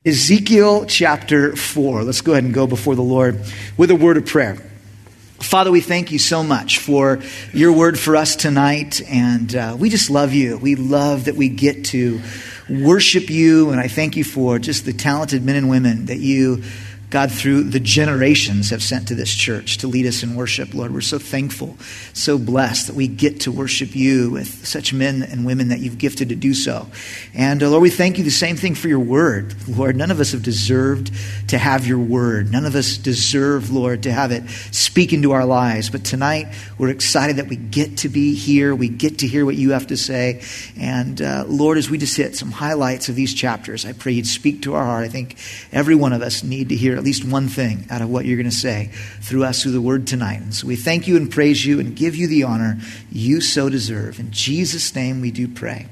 Ezekiel chapter 4. Let's go ahead and go before the Lord with a word of prayer. Father, we thank you so much for your word for us tonight, and we just love you. We love that we get to worship you, and I thank you for just the talented men and women that you, God, through the generations have sent to this church to lead us in worship. Lord, we're so thankful, so blessed that we get to worship you with such men and women that you've gifted to do so. And Lord, we thank you the same thing for your word. Lord, none of us have deserved to have your word. None of us deserve, Lord, to have it speak into our lives. But tonight, we're excited that we get to be here. We get to hear what you have to say. And Lord, as we just hit some highlights of these chapters, I pray you'd speak to our heart. I think every one of us need to hear at least one thing out of what you're going to say through us, through the word tonight. And so we thank you and praise you and give you the honor you so deserve. In Jesus' name we do pray.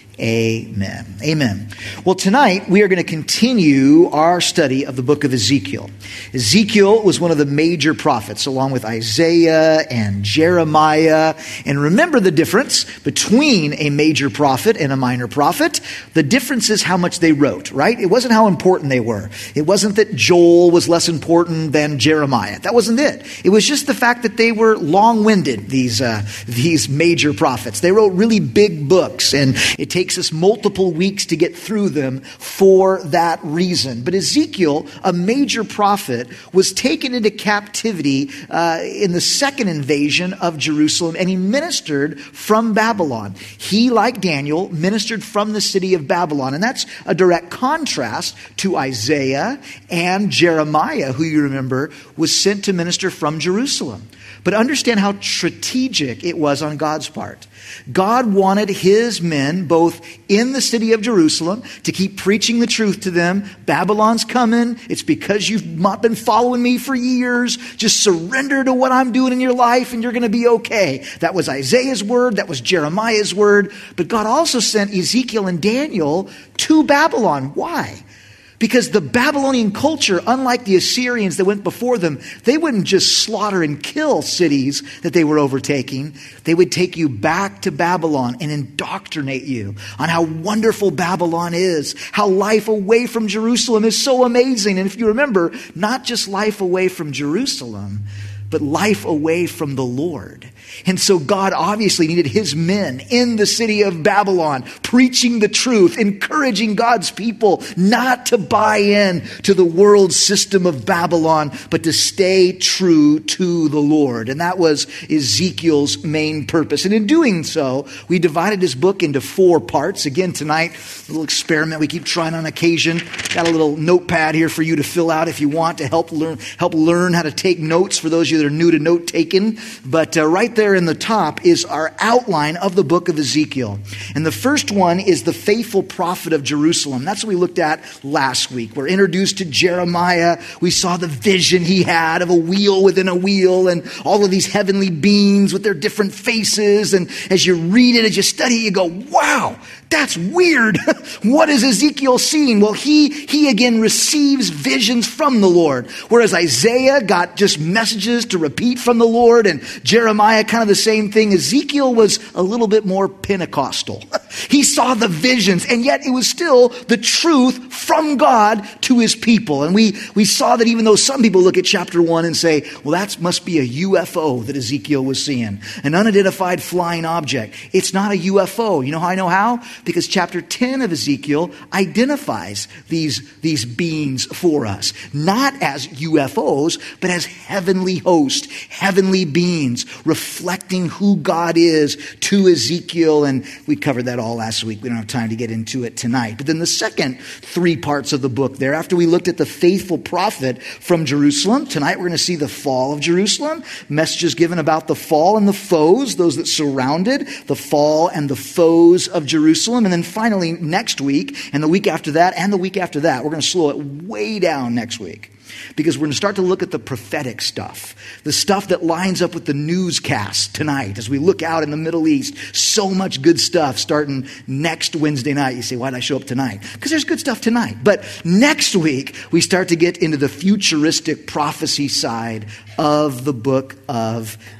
Amen. Amen. Well, tonight we are going to continue our study of the book of Ezekiel. Ezekiel was one of the major prophets, along with Isaiah and Jeremiah. And remember the difference between a major prophet and a minor prophet. The difference is how much they wrote, right? It wasn't how important they were. It wasn't that Joel was less important than Jeremiah. That wasn't it. It was just the fact that they were long-winded, these major prophets. They wrote really big books, and it takes us multiple weeks to get through them for that reason. But Ezekiel, a major prophet, was taken into captivity in the second invasion of Jerusalem, and he ministered from Babylon. He, like Daniel, ministered from the city of Babylon, and that's a direct contrast to Isaiah and Jeremiah, who you remember was sent to minister from Jerusalem. But understand how strategic it was on God's part. God wanted his men, both in the city of Jerusalem, to keep preaching the truth to them. Babylon's coming. It's because you've not been following me for years. Just surrender to what I'm doing in your life and you're going to be okay. That was Isaiah's word. That was Jeremiah's word. But God also sent Ezekiel and Daniel to Babylon. Why? Because the Babylonian culture, unlike the Assyrians that went before them, they wouldn't just slaughter and kill cities that they were overtaking. They would take you back to Babylon and indoctrinate you on how wonderful Babylon is, how life away from Jerusalem is so amazing. And if you remember, not just life away from Jerusalem, but life away from the Lord. And so God obviously needed his men in the city of Babylon, preaching the truth, encouraging God's people not to buy in to the world system of Babylon, but to stay true to the Lord. And that was Ezekiel's main purpose. And in doing so, we divided his book into 4 parts. Again, tonight, a little experiment we keep trying on occasion. Got a little notepad here for you to fill out if you want to help learn how to take notes for those of you that are new to note taking. But right there in the top is our outline of the book of Ezekiel. And the first one is the faithful prophet of Jerusalem. That's what we looked at last week. We're introduced to Jeremiah. We saw the vision he had of a wheel within a wheel and all of these heavenly beings with their different faces. And as you read it, as you study it, you go, wow, that's weird. What is Ezekiel seeing? Well, he again receives visions from the Lord. Whereas Isaiah got just messages to repeat from the Lord, and Jeremiah kind of the same thing. Ezekiel was a little bit more Pentecostal. He saw the visions, and yet it was still the truth from God to his people. And we saw that even though some people look at chapter 1 and say, well, that must be a UFO that Ezekiel was seeing, an unidentified flying object. It's not a UFO. You know how I know how? Because chapter 10 of Ezekiel identifies these beings for us, not as UFOs, but as heavenly hosts, heavenly beings, reflecting who God is to Ezekiel. And we covered that all last week. We don't have time to get into it tonight. But then the second 3 parts of the book there, after we looked at the faithful prophet from Jerusalem, tonight we're going to see the fall of Jerusalem, messages given about the fall and the foes, those that surrounded the fall and the foes of Jerusalem. And then finally next week and the week after that and the week after that, we're going to slow it way down next week. Because we're going to start to look at the prophetic stuff, the stuff that lines up with the newscast tonight as we look out in the Middle East. So much good stuff starting next Wednesday night. You say, why did I show up tonight? Because there's good stuff tonight. But next week, we start to get into the futuristic prophecy side of the book of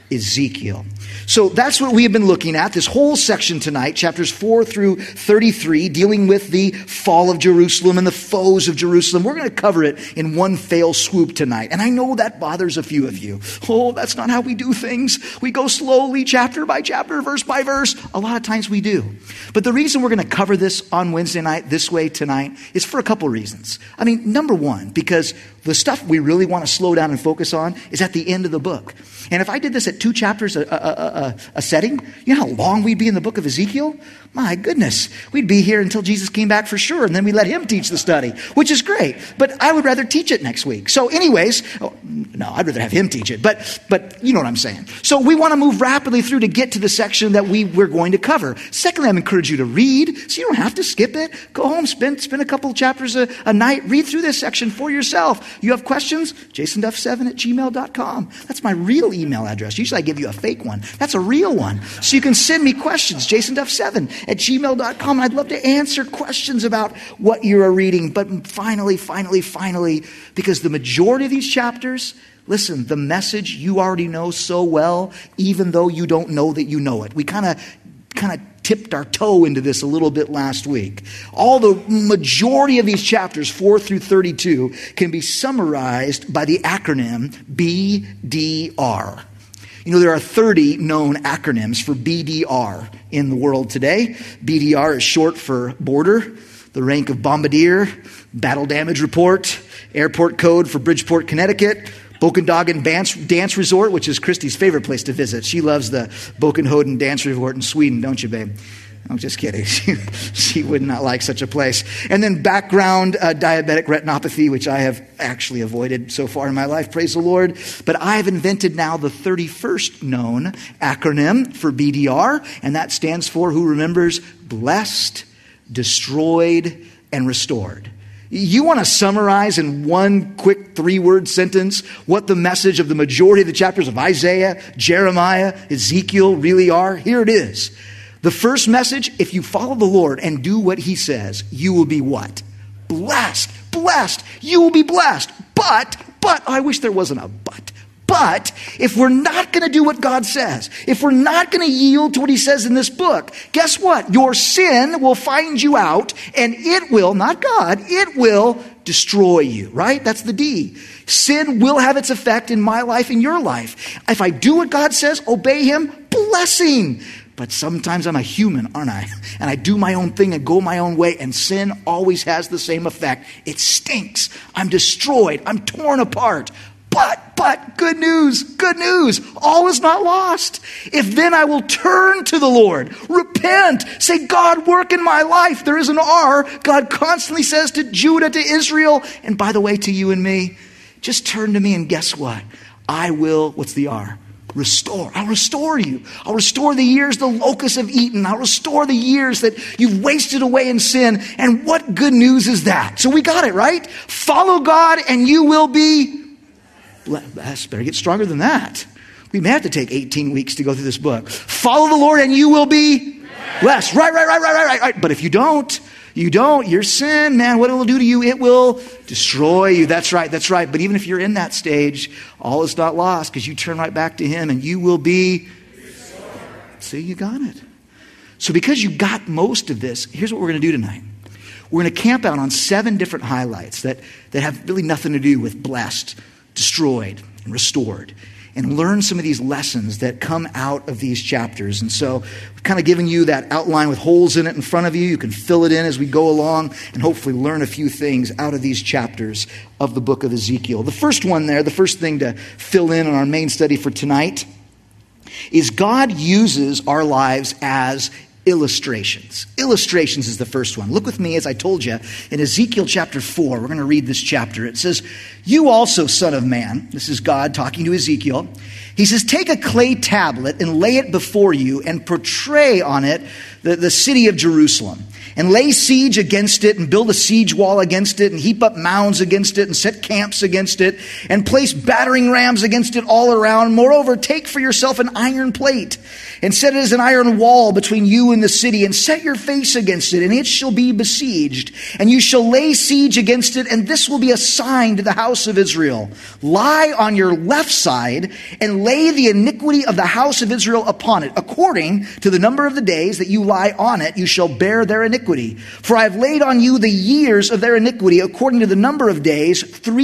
Ezekiel. So that's what we have been looking at, this whole section tonight, chapters 4 through 33, dealing with the fall of Jerusalem and the foes of Jerusalem. We're going to cover it in one fell swoop tonight. And I know that bothers a few of you. Oh, that's not how we do things. We go slowly, chapter by chapter, verse by verse. A lot of times we do. But the reason we're going to cover this on Wednesday night, this way tonight, is for a couple reasons. I mean, number one, because the stuff we really want to slow down and focus on is at the end of the book. And if I did this at 2 chapters a setting, you know how long we'd be in the book of Ezekiel? My goodness, we'd be here until Jesus came back for sure, and then we let him teach the study, which is great. But I would rather teach it next week. So anyways, no, I'd rather have him teach it, but you know what I'm saying. So we want to move rapidly through to get to the section that we're going to cover. Secondly, I encourage you to read, so you don't have to skip it. Go home, spend a couple of chapters a night, read through this section for yourself. You have questions? jasonduff7@gmail.com. That's my real email address. Usually I give you a fake one. That's a real one. So you can send me questions, jasonduff7@gmail.com. I'd love to answer questions about what you're reading. But finally, because the majority of these chapters, listen, the message you already know so well, even though you don't know that you know it. We kind of tipped our toe into this a little bit last week. All the majority of these chapters, 4 through 32, can be summarized by the acronym BDR. You know, there are 30 known acronyms for BDR in the world today. BDR is short for border, the rank of bombardier, battle damage report, airport code for Bridgeport, Connecticut, Bokenhagen Dance Resort, which is Christy's favorite place to visit. She loves the Bokenhagen Dance Resort in Sweden, don't you, babe? I'm just kidding. She would not like such a place. And then background diabetic retinopathy, which I have actually avoided so far in my life, praise the Lord. But I have invented now the 31st known acronym for BDR, and that stands for, who remembers, blessed, destroyed, and restored. You want to summarize in one quick 3-word sentence what the message of the majority of the chapters of Isaiah, Jeremiah, Ezekiel really are? Here it is. The first message, if you follow the Lord and do what he says, you will be what? Blessed. Blessed. You will be blessed. But, I wish there wasn't a but. But if we're not going to do what God says, if we're not going to yield to what he says in this book, guess what? Your sin will find you out, and it will, not God, it will destroy you, right? That's the D. Sin will have its effect in my life, in your life. If I do what God says, obey him, blessing. But sometimes I'm a human, aren't I? And I do my own thing and go my own way, and sin always has the same effect. It stinks. I'm destroyed. I'm torn apart. But, good news, all is not lost. If then I will turn to the Lord, repent, say, God, work in my life. There is an R. God constantly says to Judah, to Israel, and by the way, to you and me, just turn to me and guess what? I will, what's the R? Restore. I'll restore you. I'll restore the years the locusts have eaten. I'll restore the years that you've wasted away in sin. And what good news is that? So we got it, right? Follow God and you will be blessed. Better get stronger than that. We may have to take 18 weeks to go through this book. Follow the Lord and you will be blessed. Right. But if you don't, your sin, man, what it will do to you, it will destroy you. That's right. But even if you're in that stage, all is not lost because you turn right back to him and you will be restored. See, you got it. So because you got most of this, here's what we're going to do tonight. We're going to camp out on 7 different highlights that have really nothing to do with blessed, destroyed, and restored, and learn some of these lessons that come out of these chapters. And so we've kind of given you that outline with holes in it in front of you. You can fill it in as we go along and hopefully learn a few things out of these chapters of the book of Ezekiel. The first one there, the first thing to fill in on our main study for tonight is God uses our lives as illustrations. Illustrations is the first one. Look with me, as I told you, in Ezekiel chapter 4. We're going to read this chapter. It says, "You also, son of man," this is God talking to Ezekiel. He says, "Take a clay tablet and lay it before you and portray on it the city of Jerusalem. And lay siege against it and build a siege wall against it and heap up mounds against it and set camps against it and place battering rams against it all around. Moreover, take for yourself an iron plate and set it as an iron wall between you and the city, and set your face against it, and it shall be besieged. And you shall lay siege against it, and this will be a sign to the house of Israel. Lie on your left side, and lay the iniquity of the house of Israel upon it. According to the number of the days that you lie on it, you shall bear their iniquity. For I have laid on you the years of their iniquity, according to the number of days,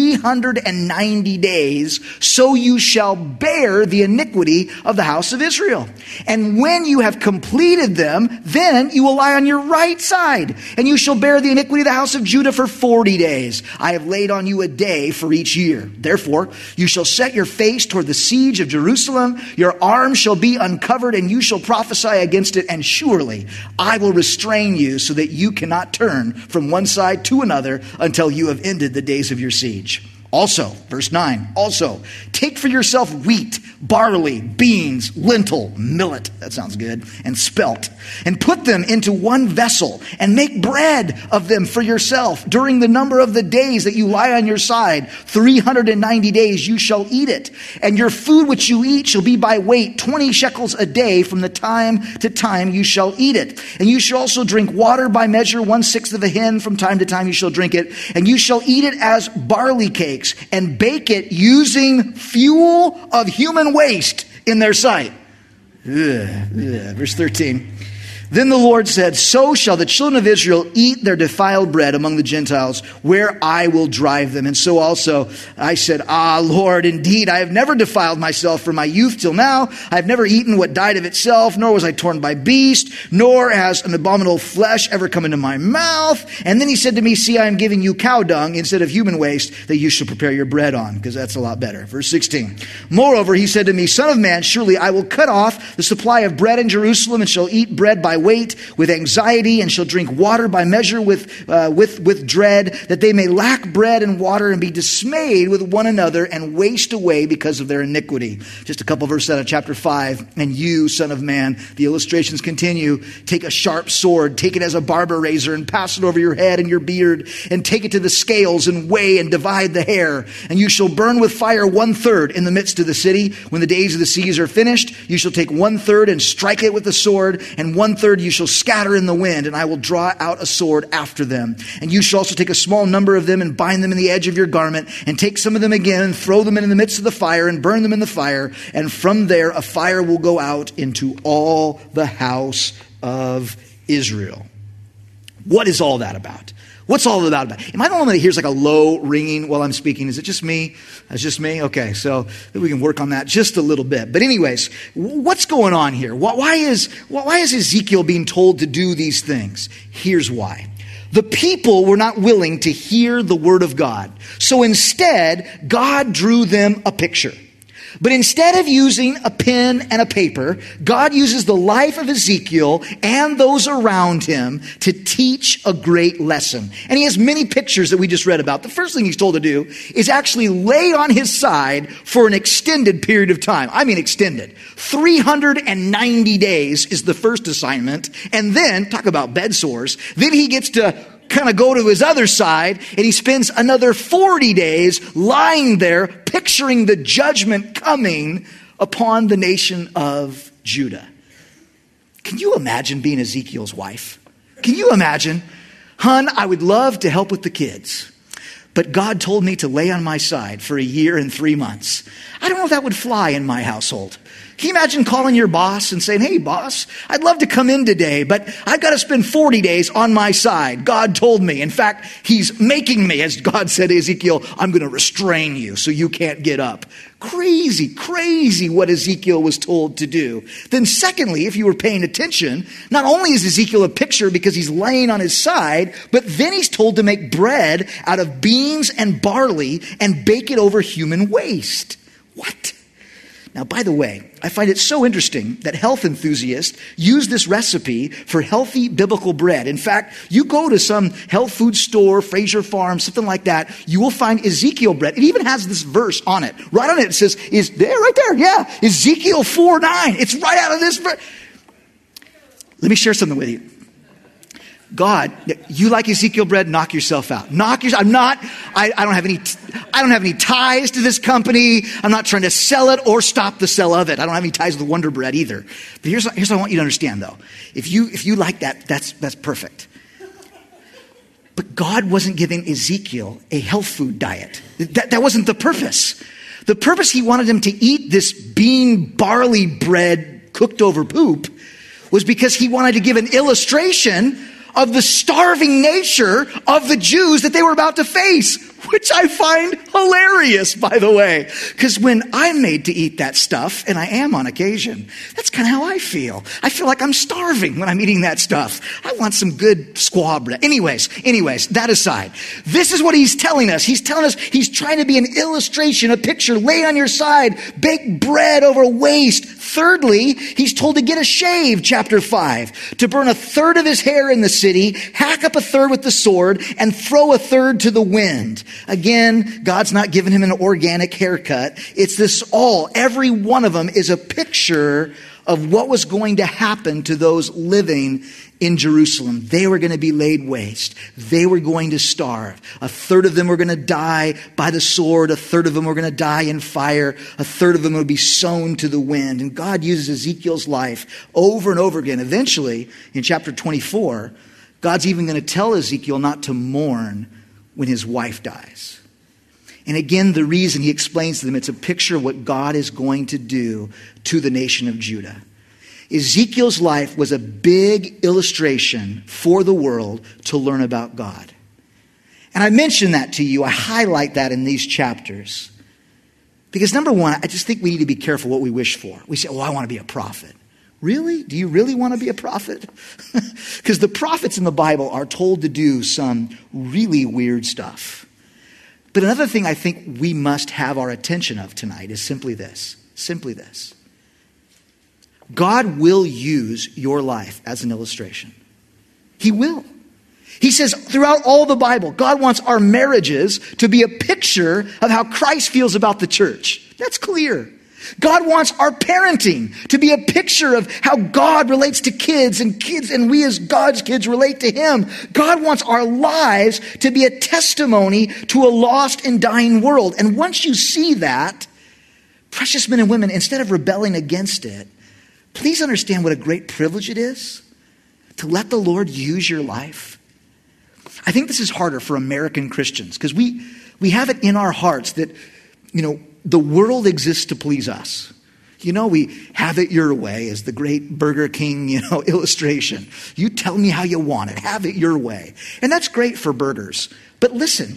390 days, so you shall bear the iniquity of the house of Israel. And when you have completed them, then you will lie on your right side, and you shall bear the iniquity of the house of Judah for 40 days. I have laid on you a day for each year. Therefore, you shall set your face toward the siege of Jerusalem. Your arm shall be uncovered, and you shall prophesy against it. And surely I will restrain you, so that you cannot turn from one side to another until you have ended the days of your siege. Also, verse 9, also, take for yourself wheat, barley, beans, lentil, millet, that sounds good, and spelt, and put them into one vessel, and make bread of them for yourself. During the number of the days that you lie on your side, 390 days you shall eat it. And your food which you eat shall be by weight, 20 shekels a day. From the time to time you shall eat it. And you shall also drink water by measure, 1/6 of a hin. From time to time you shall drink it. And you shall eat it as barley cakes, and bake it using fuel of human waste in their sight. Verse 13. Then the Lord said, so shall the children of Israel eat their defiled bread among the Gentiles, where I will drive them. And so also I said, Lord, indeed, I have never defiled myself from my youth till now. I have never eaten what died of itself, nor was I torn by beast, nor has an abominable flesh ever come into my mouth. And then he said to me, see, I am giving you cow dung instead of human waste that you shall prepare your bread on, because that's a lot better. Verse 16. Moreover, he said to me, son of man, surely I will cut off the supply of bread in Jerusalem, and shall eat bread by weight with anxiety, and shall drink water by measure with dread, that they may lack bread and water, and be dismayed with one another, and waste away because of their iniquity. Just a couple verses out of chapter 5. And you, son of man, the illustrations continue, take a sharp sword, take it as a barber razor, and pass it over your head and your beard, and take it to the scales, and weigh and divide the hair. And you shall burn with fire 1/3 in the midst of the city. When the days of the siege are finished, you shall take 1/3 and strike it with the sword, and 1/3 you shall scatter in the wind, and I will draw out a sword after them. And you shall also take a small number of them, and bind them in the edge of your garment, and take some of them again, and throw them in the midst of the fire, and burn them in the fire. And from there a fire will go out into all the house of Israel. What is all that about? What's all that about? Am I the one that hears like a low ringing while I'm speaking? Is it just me? It's just me? Okay, so we can work on that just a little bit. But anyways, what's going on here? Why is Ezekiel being told to do these things? Here's why. The people were not willing to hear the word of God. So instead, God drew them a picture. But instead of using a pen and a paper, God uses the life of Ezekiel and those around him to teach a great lesson. And he has many pictures that we just read about. The first thing he's told to do is actually lay on his side for an extended period of time. I mean extended. 390 days is the first assignment. And then, talk about bed sores, then he gets to kind of go to his other side, and he spends another 40 days lying there, picturing the judgment coming upon the nation of Judah. Can you imagine being Ezekiel's wife? Can you imagine? Hun, I would love to help with the kids, but God told me to lay on my side for 1 year and 3 months. I don't know if that would fly in my household. Can you imagine calling your boss and saying, hey, boss, I'd love to come in today, but I've got to spend 40 days on my side. God told me. In fact, he's making me, as God said to Ezekiel, I'm going to restrain you so you can't get up. Crazy what Ezekiel was told to do. Then secondly, if you were paying attention, not only is Ezekiel a picture because he's laying on his side, but then he's told to make bread out of beans and barley and bake it over human waste. What? Now, by the way, I find it so interesting that health enthusiasts use this recipe for healthy biblical bread. In fact, you go to some health food store, Fraser Farm, something like that, you will find Ezekiel bread. It even has this verse on it. Right on it, it says, is there, right there, yeah, Ezekiel 4:9. It's right out of this verse. Let me share something with you. God, you like Ezekiel bread? Knock yourself out. I don't have any ties to this company. I'm not trying to sell it or stop the sale of it. I don't have any ties with Wonder Bread either. But here's what I want you to understand though. If you like that, that's perfect. But God wasn't giving Ezekiel a health food diet. That wasn't the purpose. The purpose, he wanted him to eat this bean barley bread cooked over poop was because he wanted to give an illustration of the starving nature of the Jews that they were about to face, which I find hilarious, by the way. Because when I'm made to eat that stuff, and I am on occasion, that's kind of how I feel. I feel like I'm starving when I'm eating that stuff. I want some good squaw bread. Anyways, that aside, this is what he's telling us. He's telling us he's trying to be an illustration, a picture. Lay on your side, bake bread over waste. Thirdly, he's told to get a shave, chapter 5, to burn a third of his hair in the city, hack up a third with the sword, and throw a third to the wind. Again, God's not giving him an organic haircut. It's this every one of them is a picture of what was going to happen to those living in Jerusalem. They were going to be laid waste. They were going to starve. A third of them were going to die by the sword. A third of them were going to die in fire. A third of them would be sown to the wind. And God uses Ezekiel's life over and over again. Eventually, in chapter 24, God's even going to tell Ezekiel not to mourn when his wife dies. And again, the reason he explains to them, it's a picture of what God is going to do to the nation of Judah. Ezekiel's life was a big illustration for the world to learn about God. And I mention that to you. I highlight that in these chapters. Because number one, I just think we need to be careful what we wish for. We say, I want to be a prophet. Really? Do you really want to be a prophet? Because the prophets in the Bible are told to do some really weird stuff. But another thing I think we must have our attention of tonight is simply this. God will use your life as an illustration. He will. He says throughout all the Bible, God wants our marriages to be a picture of how Christ feels about the church. That's clear. God wants our parenting to be a picture of how God relates to kids and we as God's kids relate to him. God wants our lives to be a testimony to a lost and dying world. And once you see that, precious men and women, instead of rebelling against it, please understand what a great privilege it is to let the Lord use your life. I think this is harder for American Christians because we have it in our hearts that, the world exists to please us. We have it your way as the great Burger King, illustration. You tell me how you want it. Have it your way. And that's great for burgers. But listen.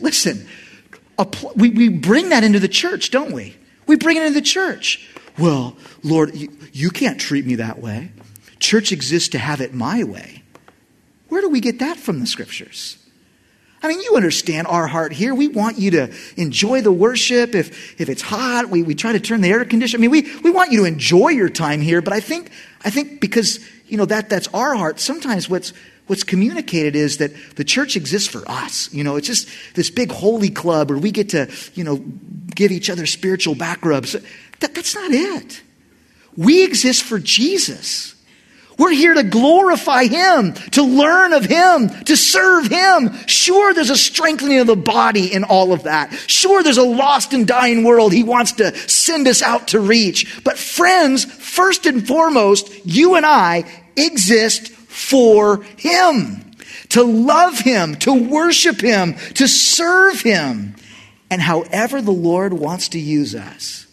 We bring that into the church, don't we? We bring it into the church. Well, Lord, you can't treat me that way. Church exists to have it my way. Where do we get that from the scriptures? I mean, you understand our heart here. We want you to enjoy the worship. If it's hot, we try to turn the air conditioner. I mean, we want you to enjoy your time here. But I think because, that's our heart. Sometimes what's communicated is that the church exists for us. It's just this big holy club where we get to, give each other spiritual back rubs. That's not it. We exist for Jesus. We're here to glorify him, to learn of him, to serve him. Sure, there's a strengthening of the body in all of that. Sure, there's a lost and dying world he wants to send us out to reach. But friends, first and foremost, you and I exist for him, to love him, to worship him, to serve him. And however the Lord wants to use us,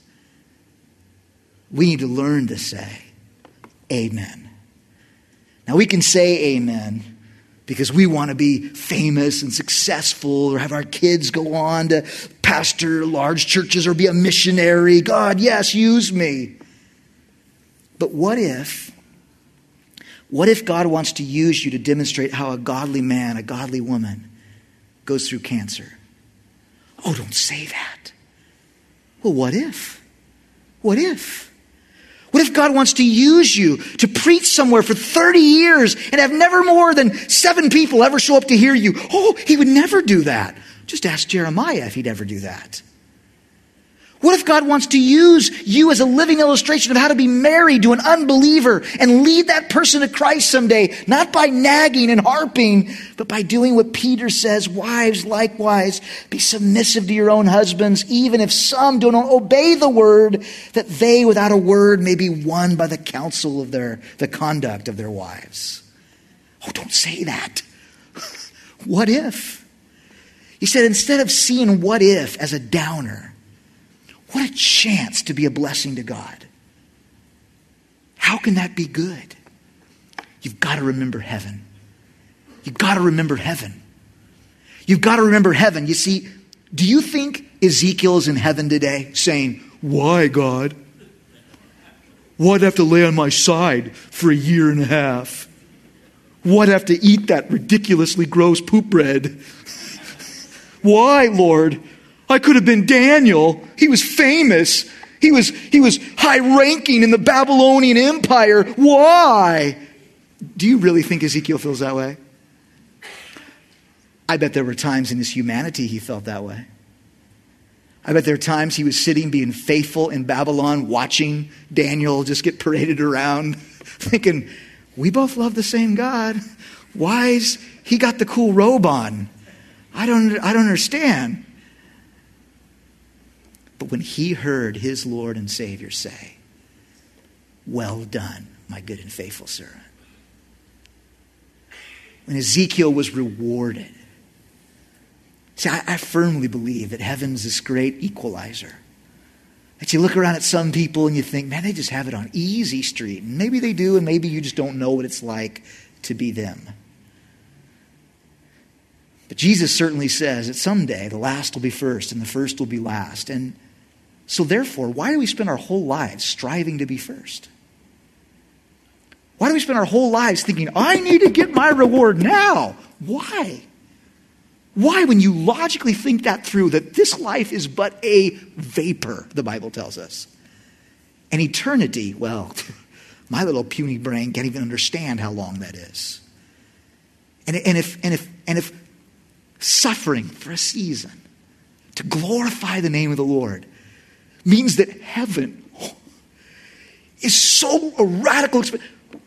we need to learn to say, amen. Now we can say amen because we want to be famous and successful or have our kids go on to pastor large churches or be a missionary. God, yes, use me. But what if God wants to use you to demonstrate how a godly man, a godly woman goes through cancer? Oh, don't say that. Well, what if? What if? What if God wants to use you to preach somewhere for 30 years and have never more than 7 people ever show up to hear you? Oh, he would never do that. Just ask Jeremiah if he'd ever do that. What if God wants to use you as a living illustration of how to be married to an unbeliever and lead that person to Christ someday, not by nagging and harping, but by doing what Peter says, wives, likewise, be submissive to your own husbands, even if some don't obey the word, that they without a word may be won by the counsel of the conduct of their wives. Oh, don't say that. What if? He said, instead of seeing what if as a downer, what a chance to be a blessing to God. How can that be good? You've got to remember heaven. You've got to remember heaven. You've got to remember heaven. You see, do you think Ezekiel is in heaven today saying, why, God? Why'd I have to lay on my side for a year and a half? Why'd I have to eat that ridiculously gross poop bread? Why, Lord? I could have been Daniel. He was famous. He was high ranking in the Babylonian Empire. Why? Do you really think Ezekiel feels that way? I bet there were times in his humanity he felt that way. I bet there were times he was sitting being faithful in Babylon, watching Daniel just get paraded around, thinking, we both love the same God. Why's he got the cool robe on? I don't understand. But when he heard his Lord and Savior say, well done, my good and faithful servant. When Ezekiel was rewarded. See, I firmly believe that heaven's this great equalizer. That you look around at some people and you think, man, they just have it on easy street. And maybe they do, and maybe you just don't know what it's like to be them. But Jesus certainly says that someday the last will be first and the first will be last. And so therefore, why do we spend our whole lives striving to be first? Why do we spend our whole lives thinking, I need to get my reward now? Why? Why, when you logically think that through, that this life is but a vapor, the Bible tells us. And eternity, well, my little puny brain can't even understand how long that is. And if suffering for a season to glorify the name of the Lord means that heaven is so a radical experience.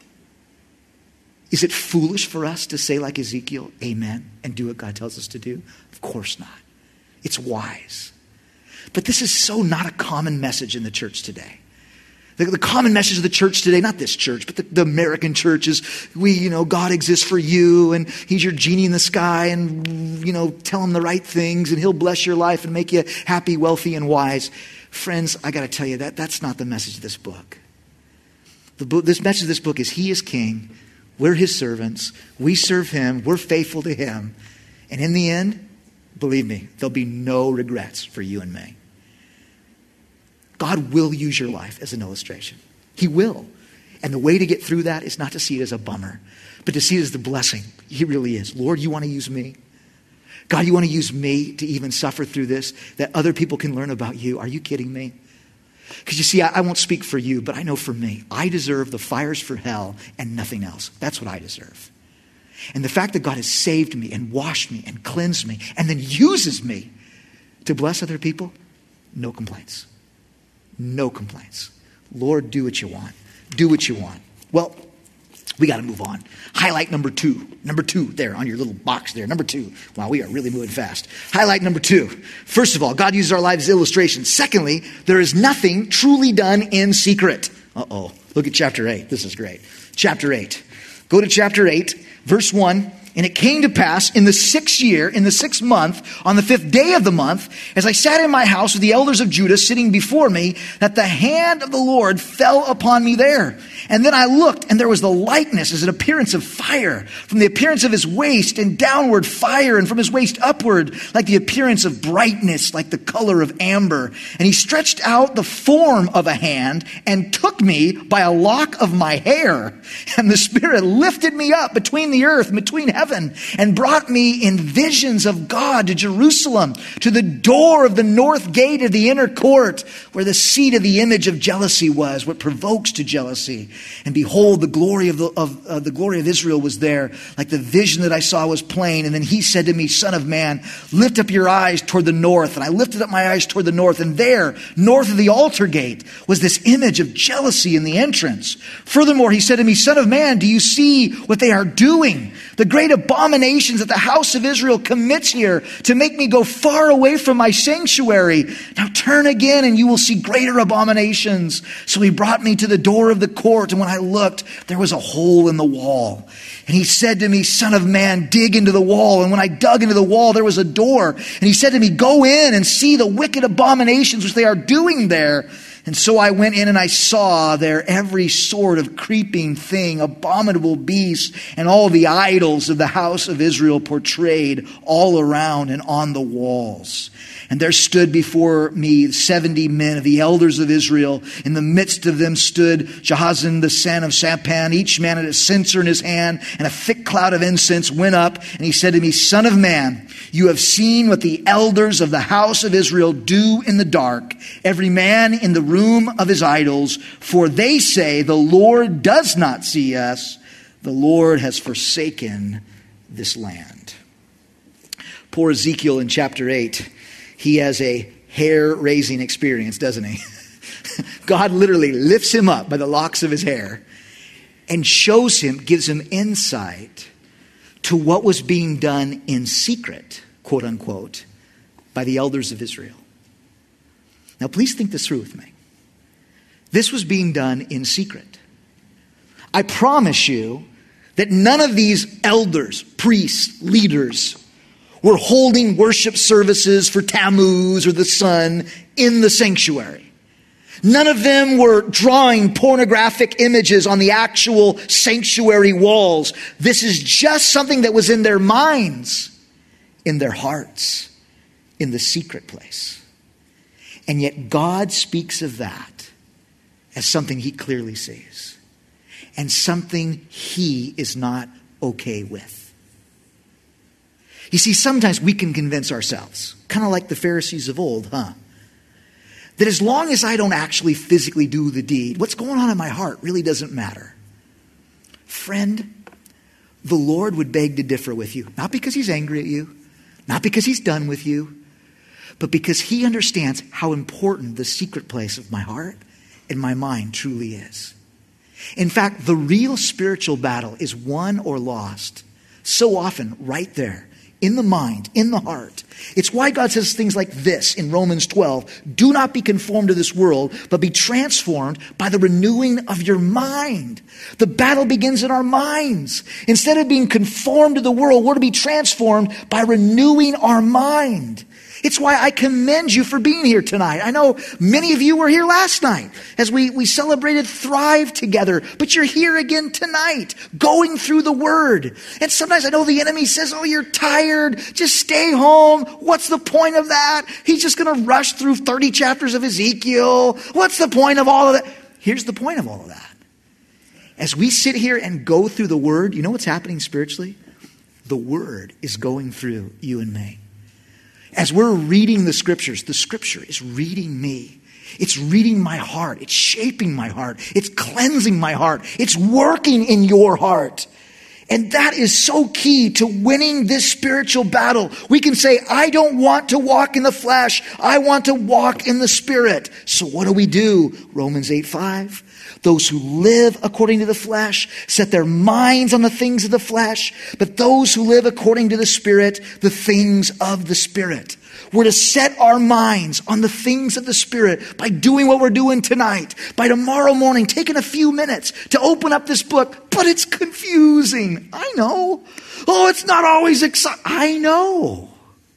Is it foolish for us to say like Ezekiel, amen, and do what God tells us to do? Of course not. It's wise. But this is so not a common message in the church today. The common message of the church today, not this church, but the American church is, God exists for you and he's your genie in the sky and, tell him the right things and he'll bless your life and make you happy, wealthy, and wise. Friends, I got to tell you that's not the message of this book. This message of this book is he is king. We're his servants. We serve him. We're faithful to him. And in the end, believe me, there'll be no regrets for you and me. God will use your life as an illustration. He will. And the way to get through that is not to see it as a bummer, but to see it as the blessing. He really is. Lord, you want to use me? God, you want to use me to even suffer through this, that other people can learn about you? Are you kidding me? Because you see, I won't speak for you, but I know for me, I deserve the fires for hell and nothing else. That's what I deserve. And the fact that God has saved me and washed me and cleansed me and then uses me to bless other people, no complaints. No complaints. Lord, do what you want. Do what you want. Well, we got to move on. Highlight number 2. Number 2 there on your little box there. Number 2. Wow, we are really moving fast. Highlight number 2. First of all, God uses our lives as illustrations. Secondly, there is nothing truly done in secret. Uh-oh. Look at chapter 8. This is great. Chapter 8. Go to chapter 8, verse 1. And it came to pass in the 6th year, in the 6th month, on the 5th day of the month, as I sat in my house with the elders of Judah sitting before me, that the hand of the Lord fell upon me there. And then I looked, and there was the likeness as an appearance of fire, from the appearance of his waist and downward fire, and from his waist upward, like the appearance of brightness, like the color of amber. And he stretched out the form of a hand and took me by a lock of my hair. And the Spirit lifted me up between the earth, between heaven heaven and brought me in visions of God to Jerusalem, to the door of the north gate of the inner court, where the seat of the image of jealousy was, what provokes to jealousy. And behold, the glory the glory of Israel was there, like the vision that I saw was plain. And then he said to me, Son of man, lift up your eyes toward the north. And I lifted up my eyes toward the north, and there, north of the altar gate, was this image of jealousy in the entrance. Furthermore, he said to me, Son of man, do you see what they are doing? The great abominations that the house of Israel commits here to make me go far away from my sanctuary. Now turn again and you will see greater abominations. So he brought me to the door of the court, and when I looked, there was a hole in the wall. And he said to me, Son of man, dig into the wall. And when I dug into the wall, there was a door. And he said to me, go in and see the wicked abominations which they are doing there. And so I went in and I saw there every sort of creeping thing, abominable beast, and all the idols of the house of Israel portrayed all around and on the walls. And there stood before me 70 men of the elders of Israel. In the midst of them stood Jahaziel the son of Shaphan. Each man had a censer in his hand, and a thick cloud of incense went up. And he said to me, Son of man, you have seen what the elders of the house of Israel do in the dark, every man in the room of his idols. For they say, the Lord does not see us. The Lord has forsaken this land. Poor Ezekiel in chapter 8. He has a hair-raising experience, doesn't he? God literally lifts him up by the locks of his hair and shows him, gives him insight to what was being done in secret, quote unquote, by the elders of Israel. Now, please think this through with me. This was being done in secret. I promise you that none of these elders, priests, leaders, were holding worship services for Tammuz or the sun in the sanctuary. None of them were drawing pornographic images on the actual sanctuary walls. This is just something that was in their minds, in their hearts, in the secret place. And yet God speaks of that as something he clearly sees and something he is not okay with. You see, sometimes we can convince ourselves, kind of like the Pharisees of old, that as long as I don't actually physically do the deed, what's going on in my heart really doesn't matter. Friend, the Lord would beg to differ with you, not because he's angry at you, not because he's done with you, but because he understands how important the secret place of my heart and my mind truly is. In fact, the real spiritual battle is won or lost so often right there. In the mind, in the heart. It's why God says things like this in Romans 12. Do not be conformed to this world, but be transformed by the renewing of your mind. The battle begins in our minds. Instead of being conformed to the world, we're to be transformed by renewing our mind. It's why I commend you for being here tonight. I know many of you were here last night as we celebrated Thrive together, but you're here again tonight, going through the Word. And sometimes I know the enemy says, oh, you're tired. Just stay home. What's the point of that? He's just going to rush through 30 chapters of Ezekiel. What's the point of all of that? Here's the point of all of that. As we sit here and go through the Word, you know what's happening spiritually? The Word is going through you and me. As we're reading the Scriptures, the Scripture is reading me. It's reading my heart. It's shaping my heart. It's cleansing my heart. It's working in your heart. And that is so key to winning this spiritual battle. We can say, I don't want to walk in the flesh. I want to walk in the Spirit. So what do? Romans 8:5. Those who live according to the flesh set their minds on the things of the flesh, but those who live according to the Spirit, the things of the Spirit. We're to set our minds on the things of the Spirit by doing what we're doing tonight, by tomorrow morning taking a few minutes to open up this book. But it's confusing. I know. Oh, it's not always exciting. I know.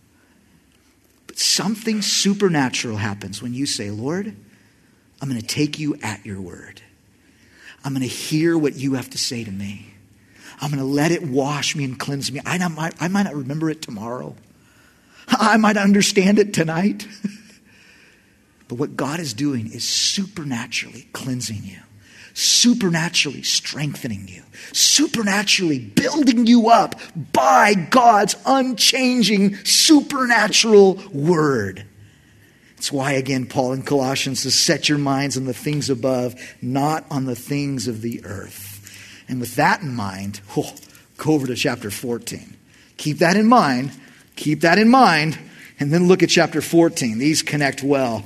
But something supernatural happens when you say, Lord, I'm going to take you at your word. I'm going to hear what you have to say to me. I'm going to let it wash me and cleanse me. I might not remember it tomorrow. I might understand it tonight. But what God is doing is supernaturally cleansing you, supernaturally strengthening you, supernaturally building you up by God's unchanging supernatural word. It's why, again, Paul in Colossians says, set your minds on the things above, not on the things of the earth. And with that in mind, go over to chapter 14. Keep that in mind. Keep that in mind. And then look at chapter 14. These connect well.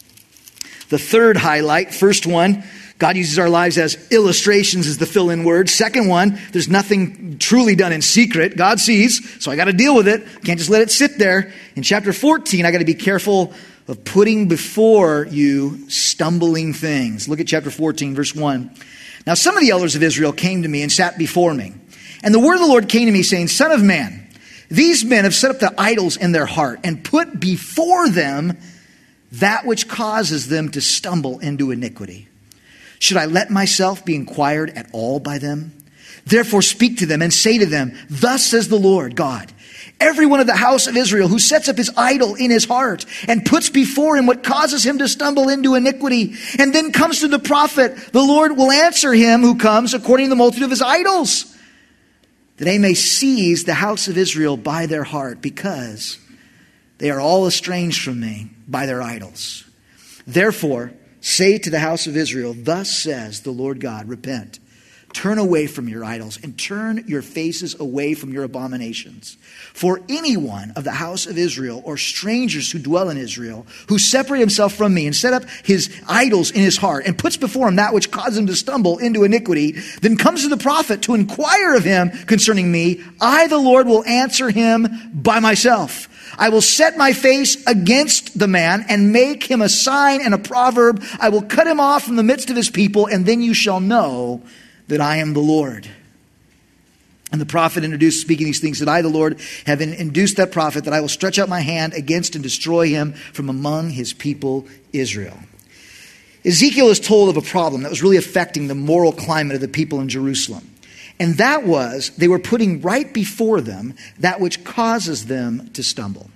The third highlight, first one, God uses our lives as illustrations as the fill-in word. Second one, there's nothing truly done in secret. God sees, so I got to deal with it. Can't just let it sit there. In chapter 14, I got to be careful of putting before you stumbling things. Look at chapter 14, verse 1. Now some of the elders of Israel came to me and sat before me. And the word of the Lord came to me, saying, Son of man, these men have set up the idols in their heart and put before them that which causes them to stumble into iniquity. Should I let myself be inquired at all by them? Therefore speak to them and say to them, Thus says the Lord God, every one of the house of Israel who sets up his idol in his heart and puts before him what causes him to stumble into iniquity, and then comes to the prophet, the Lord will answer him who comes according to the multitude of his idols, that they may seize the house of Israel by their heart, because they are all estranged from me by their idols. Therefore, say to the house of Israel, Thus says the Lord God, repent. Turn away from your idols and turn your faces away from your abominations. For anyone of the house of Israel or strangers who dwell in Israel who separate himself from me and set up his idols in his heart and puts before him that which causes him to stumble into iniquity, then comes to the prophet to inquire of him concerning me, I, the Lord, will answer him by myself. I will set my face against the man and make him a sign and a proverb. I will cut him off from the midst of his people, and then you shall know that I am the Lord. And the prophet introduced, speaking these things, that I, the Lord, have induced that prophet that I will stretch out my hand against and destroy him from among his people Israel. Ezekiel is told of a problem that was really affecting the moral climate of the people in Jerusalem. And that was, they were putting right before them that which causes them to stumble.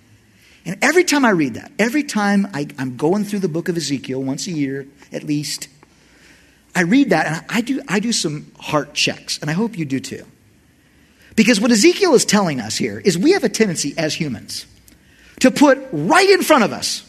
And every time I read that, every time I'm going through the book of Ezekiel, once a year at least, I read that and I do some heart checks, and I hope you do too. Because what Ezekiel is telling us here is we have a tendency as humans to put right in front of us,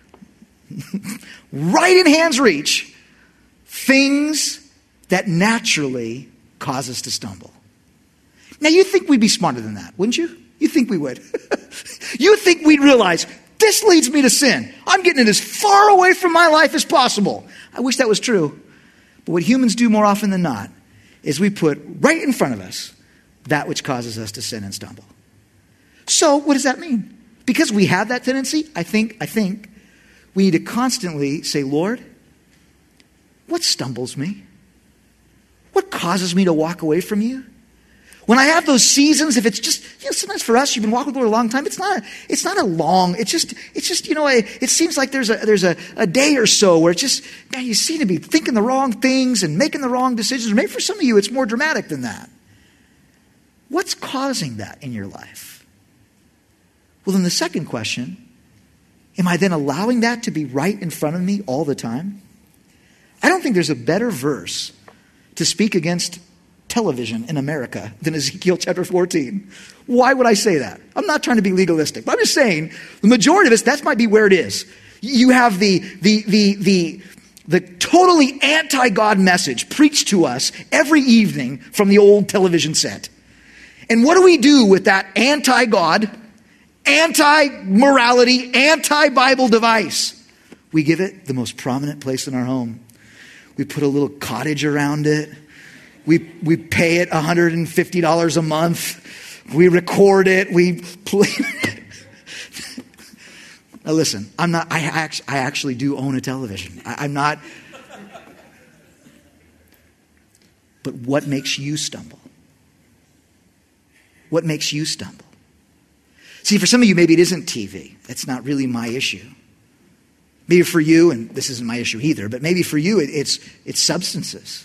right in hand's reach, things that naturally cause us to stumble. Now you think we'd be smarter than that, wouldn't you? You think we would. You think we'd realize, this leads me to sin. I'm getting it as far away from my life as possible. I wish that was true. But what humans do more often than not is we put right in front of us that which causes us to sin and stumble. So what does that mean? Because we have that tendency, I think we need to constantly say, Lord, what stumbles me? What causes me to walk away from you? When I have those seasons, if it's just, sometimes for us, you've been walking with the Lord a long time. It's not a long, it's just, it seems like there's a day or so where it's just, man, you seem to be thinking the wrong things and making the wrong decisions. Or maybe for some of you, it's more dramatic than that. What's causing that in your life? Well, then the second question, am I then allowing that to be right in front of me all the time? I don't think there's a better verse to speak against television in America than Ezekiel chapter 14. Why would I say that? I'm not trying to be legalistic, but I'm just saying the majority of us, that might be where it is. You have the totally anti-God message preached to us every evening from the old television set. And what do we do with that anti-God, anti-morality, anti-Bible device? We give it the most prominent place in our home. We put a little cottage around it. We pay it $150 a month. We record it. We play. Now listen, I'm not. I actually do own a television. I'm not. But what makes you stumble? What makes you stumble? See, for some of you, maybe it isn't TV. That's not really my issue. Maybe for you, and this isn't my issue either, but maybe for you, it's substances.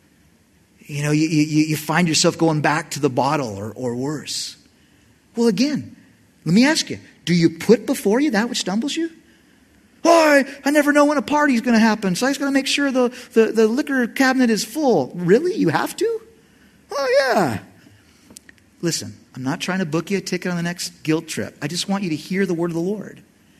You find yourself going back to the bottle or worse. Well, again, let me ask you, do you put before you that which stumbles you? Oh, I never know when a party's going to happen, so I just got to make sure the liquor cabinet is full. Really? You have to? Oh, yeah. Listen, I'm not trying to book you a ticket on the next guilt trip. I just want you to hear the word of the Lord.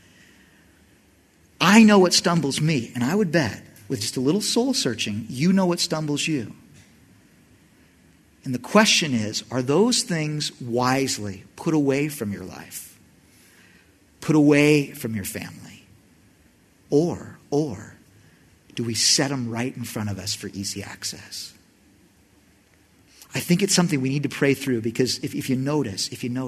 I know what stumbles me, and I would bet, with just a little soul searching, you know what stumbles you. And the question is, are those things wisely put away from your life? Put away from your family? Or do we set them right in front of us for easy access? I think it's something we need to pray through, because if you notice,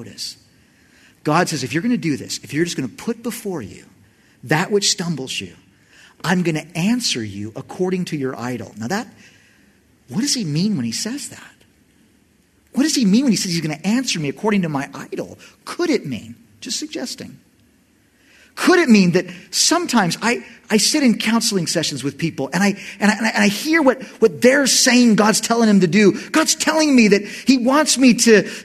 God says, if you're going to do this, if you're just going to put before you that which stumbles you, I'm going to answer you according to your idol. Now what does he mean when he says that? What does he mean when he says he's going to answer me according to my idol? Could it mean, just suggesting, could it mean that sometimes I sit in counseling sessions with people and I hear what they're saying God's telling him to do. God's telling me that he wants me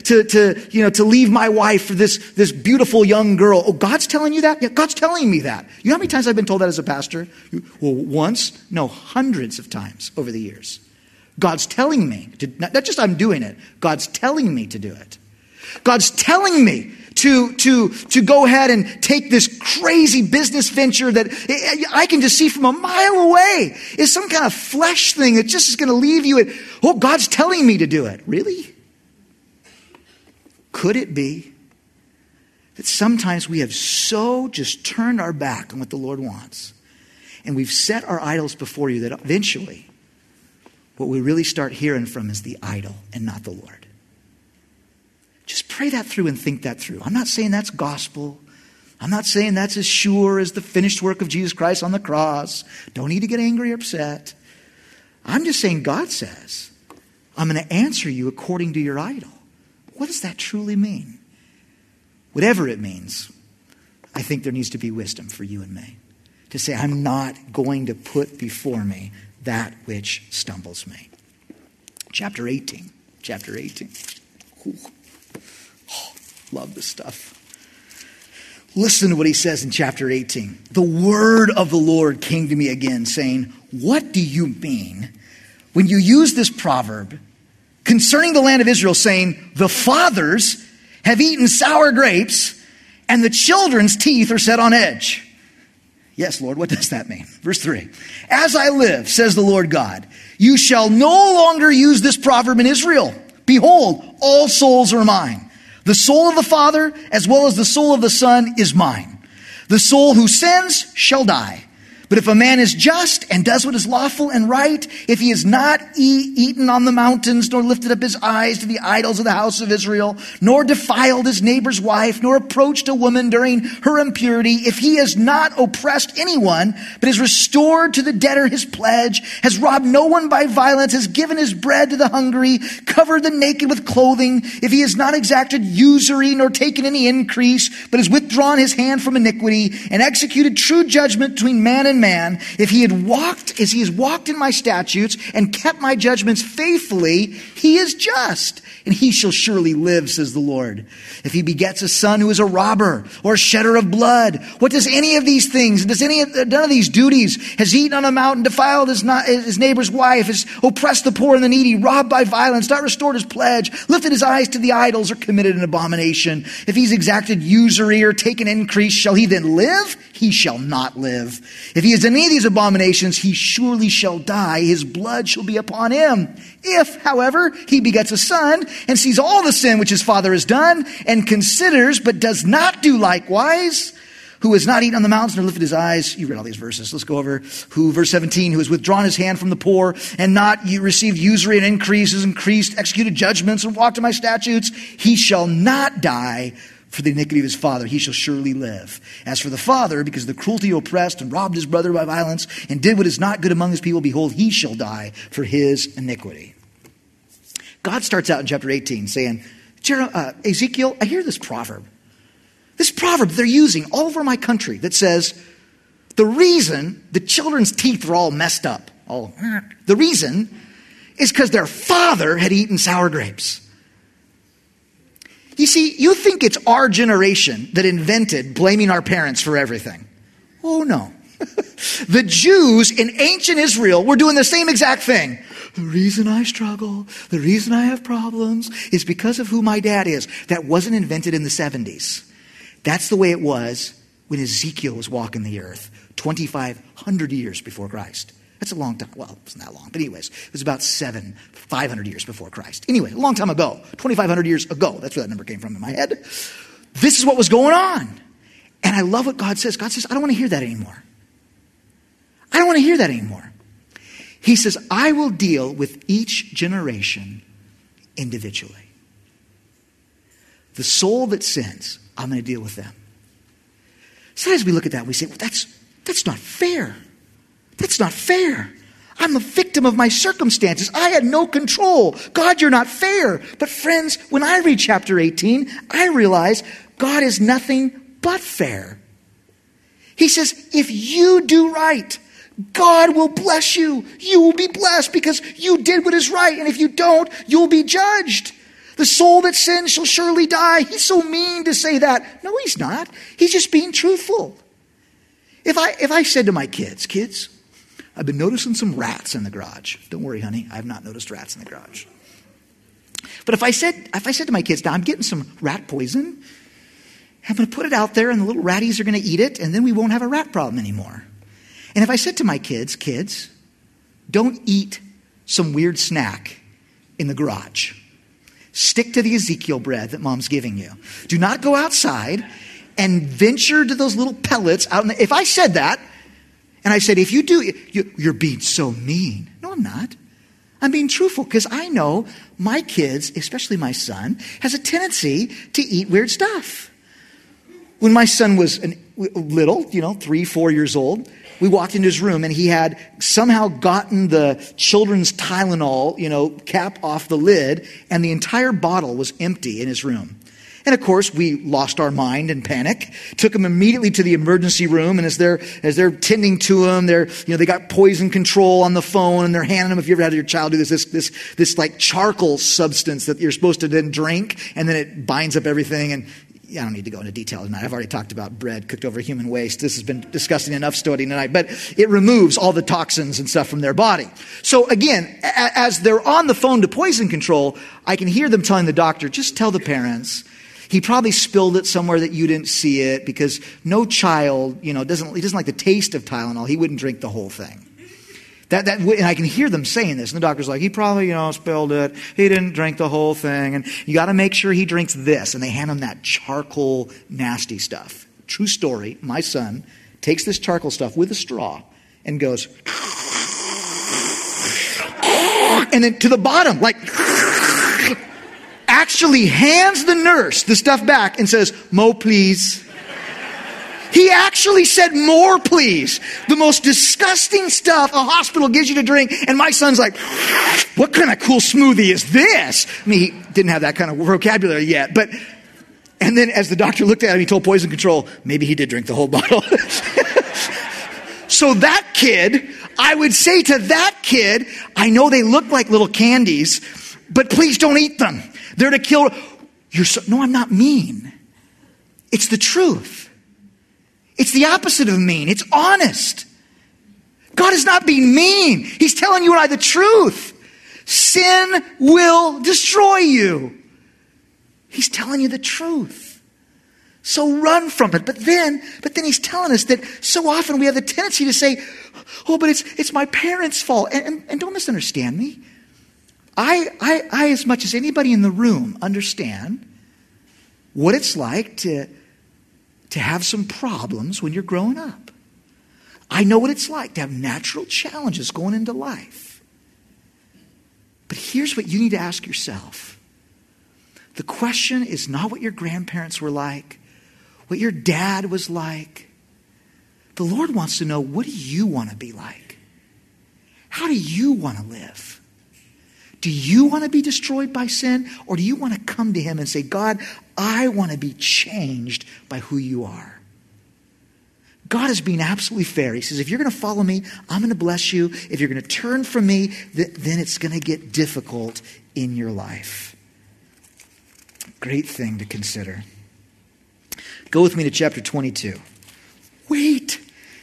to leave my wife for this beautiful young girl. Oh, God's telling you that? Yeah, God's telling me that. You know how many times I've been told that as a pastor? Well, once? No, hundreds of times over the years. God's telling me to, not just I'm doing it. God's telling me to do it. God's telling me to go ahead and take this crazy business venture that I can just see from a mile away is some kind of flesh thing that just is going to leave you at, oh, God's telling me to do it. Really? Could it be that sometimes we have so just turned our back on what the Lord wants, and we've set our idols before you, that eventually what we really start hearing from is the idol and not the Lord? Just pray that through and think that through. I'm not saying that's gospel. I'm not saying that's as sure as the finished work of Jesus Christ on the cross. Don't need to get angry or upset. I'm just saying God says, I'm going to answer you according to your idol. What does that truly mean? Whatever it means, I think there needs to be wisdom for you and me to say, I'm not going to put before me that which stumbles me. Chapter 18. Ooh. Oh, love this stuff. Listen to what he says in chapter 18. The word of the Lord came to me again, saying, what do you mean when you use this proverb concerning the land of Israel, saying, the fathers have eaten sour grapes and the children's teeth are set on edge? Yes, Lord, what does that mean? Verse 3. As I live, says the Lord God, you shall no longer use this proverb in Israel. Behold, all souls are mine. The soul of the Father, as well as the soul of the Son, is mine. The soul who sins shall die. But if a man is just and does what is lawful and right, if he has not eaten on the mountains, nor lifted up his eyes to the idols of the house of Israel, nor defiled his neighbor's wife, nor approached a woman during her impurity, if he has not oppressed anyone, but has restored to the debtor his pledge, has robbed no one by violence, has given his bread to the hungry, covered the naked with clothing, if he has not exacted usury, nor taken any increase, but has withdrawn his hand from iniquity, and executed true judgment between man and man, if he had walked as he has walked in my statutes and kept my judgments faithfully, he is just, and he shall surely live, says the Lord. If he begets a son who is a robber or a shedder of blood, what does any of these things, none of these duties, has eaten on a mountain, defiled his neighbor's wife, has oppressed the poor and the needy, robbed by violence, not restored his pledge, lifted his eyes to the idols, or committed an abomination? If he's exacted usury or taken increase, shall he then live? He shall not live. If he has done any of these abominations, he surely shall die. His blood shall be upon him. If, however, he begets a son and sees all the sin which his father has done and considers but does not do likewise, who has not eaten on the mountains nor lifted his eyes. You read all these verses. Let's go over verse 17, who has withdrawn his hand from the poor and not received usury and increases, executed judgments and walked in my statutes. He shall not die for the iniquity of his father. He shall surely live. As for the father, because of the cruelty he oppressed and robbed his brother by violence and did what is not good among his people, behold, he shall die for his iniquity. God starts out in chapter 18 saying, Ezekiel, I hear this proverb they're using all over my country that says, the reason the children's teeth are all messed up, the reason is because their father had eaten sour grapes. You see, you think it's our generation that invented blaming our parents for everything. Oh, no. The Jews in ancient Israel were doing the same exact thing. The reason I struggle, the reason I have problems is because of who my dad is. That wasn't invented in the 70s. That's the way it was when Ezekiel was walking the earth, 2,500 years before Christ. That's a long time. Well, it wasn't that long. But anyways, it was about 500 years before Christ. Anyway, a long time ago, 2,500 years ago. That's where that number came from in my head. This is what was going on. And I love what God says. God says, I don't want to hear that anymore. I don't want to hear that anymore. He says, I will deal with each generation individually. The soul that sins, I'm going to deal with them. Sometimes we look at that and we say, well, that's not fair. That's not fair. I'm a victim of my circumstances. I had no control. God, you're not fair. But friends, when I read chapter 18, I realize God is nothing but fair. He says, if you do right, God will bless you. You will be blessed because you did what is right. And if you don't, you'll be judged. The soul that sins shall surely die. He's so mean to say that. No, he's not. He's just being truthful. If I said to my kids, I've been noticing some rats in the garage. Don't worry, honey. I have not noticed rats in the garage. But if I said to my kids, now I'm getting some rat poison, I'm going to put it out there and the little ratties are going to eat it and then we won't have a rat problem anymore. And if I said to my kids, don't eat some weird snack in the garage. Stick to the Ezekiel bread that mom's giving you. Do not go outside and venture to those little pellets out. If I said that, and I said, if you do, you're being so mean. No, I'm not. I'm being truthful because I know my kids, especially my son, has a tendency to eat weird stuff. When my son was little, 3, 4 years old, we walked into his room and he had somehow gotten the children's Tylenol, cap off the lid, and the entire bottle was empty in his room. And of course, we lost our mind in panic, took him immediately to the emergency room, and as they're tending to him, they got poison control on the phone, and they're handing him, if you ever had your child do this like charcoal substance that you're supposed to then drink, and then it binds up everything, and I don't need to go into detail tonight. I've already talked about bread cooked over human waste. This has been discussing enough study tonight, but it removes all the toxins and stuff from their body. So again, as they're on the phone to poison control, I can hear them telling the doctor, just tell the parents, he probably spilled it somewhere that you didn't see it because no child, doesn't like the taste of Tylenol. He wouldn't drink the whole thing. And I can hear them saying this. And the doctor's like, he probably, spilled it. He didn't drink the whole thing. And you got to make sure he drinks this. And they hand him that charcoal nasty stuff. True story. My son takes this charcoal stuff with a straw and goes, and then to the bottom, like, actually hands the nurse the stuff back and says, "Mo, please." He actually said, "More, please." The most disgusting stuff a hospital gives you to drink. And my son's like, what kind of cool smoothie is this? I mean, he didn't have that kind of vocabulary yet. And then as the doctor looked at him, he told poison control, maybe he did drink the whole bottle. So that kid, I would say to that kid, I know they look like little candies, but please don't eat them. They're to kill. No, I'm not mean. It's the truth. It's the opposite of mean. It's honest. God is not being mean. He's telling you and I the truth. Sin will destroy you. He's telling you the truth. So run from it. But then he's telling us that so often we have the tendency to say, oh, but it's my parents' fault. And don't misunderstand me. I, as much as anybody in the room, understand what it's like to have some problems when you're growing up. I know what it's like to have natural challenges going into life. But here's what you need to ask yourself. The question is not what your grandparents were like, what your dad was like. The Lord wants to know, what do you want to be like? How do you want to live? Do you want to be destroyed by sin, or do you want to come to him and say, God, I want to be changed by who you are? God is being absolutely fair. He says, if you're going to follow me, I'm going to bless you. If you're going to turn from me, then it's going to get difficult in your life. Great thing to consider. Go with me to chapter 22. Wait.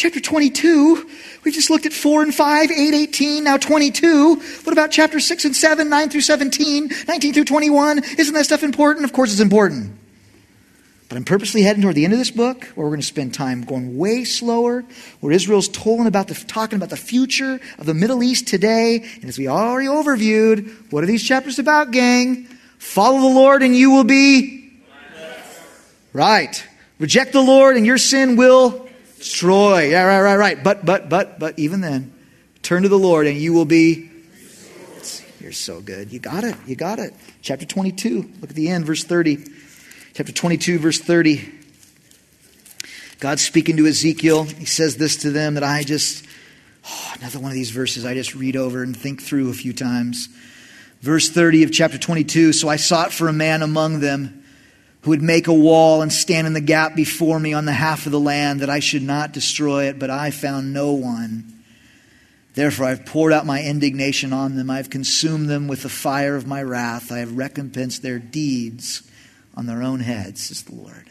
chapter 22? We've just looked at 4 and 5, 8, 18, now 22. What about chapter 6 and 7, 9 through 17, 19 through 21? Isn't that stuff important? Of course it's important. But I'm purposely heading toward the end of this book, where we're going to spend time going way slower, where Israel's talking about the future of the Middle East today. And as we already overviewed, what are these chapters about, gang? Follow the Lord and you will be right. Reject the Lord and your sin will destroy. Yeah, right. But even then, turn to the Lord and you will be. You're so good. You got it. Chapter 22. Look at the end, verse 30. Chapter 22, verse 30. God's speaking to Ezekiel. He says this to them that another one of these verses I just read over and think through a few times. Verse 30 of chapter 22. So I sought for a man among them who would make a wall and stand in the gap before me on the half of the land, that I should not destroy it, but I found no one. Therefore I have poured out my indignation on them. I have consumed them with the fire of my wrath. I have recompensed their deeds on their own heads, says the Lord.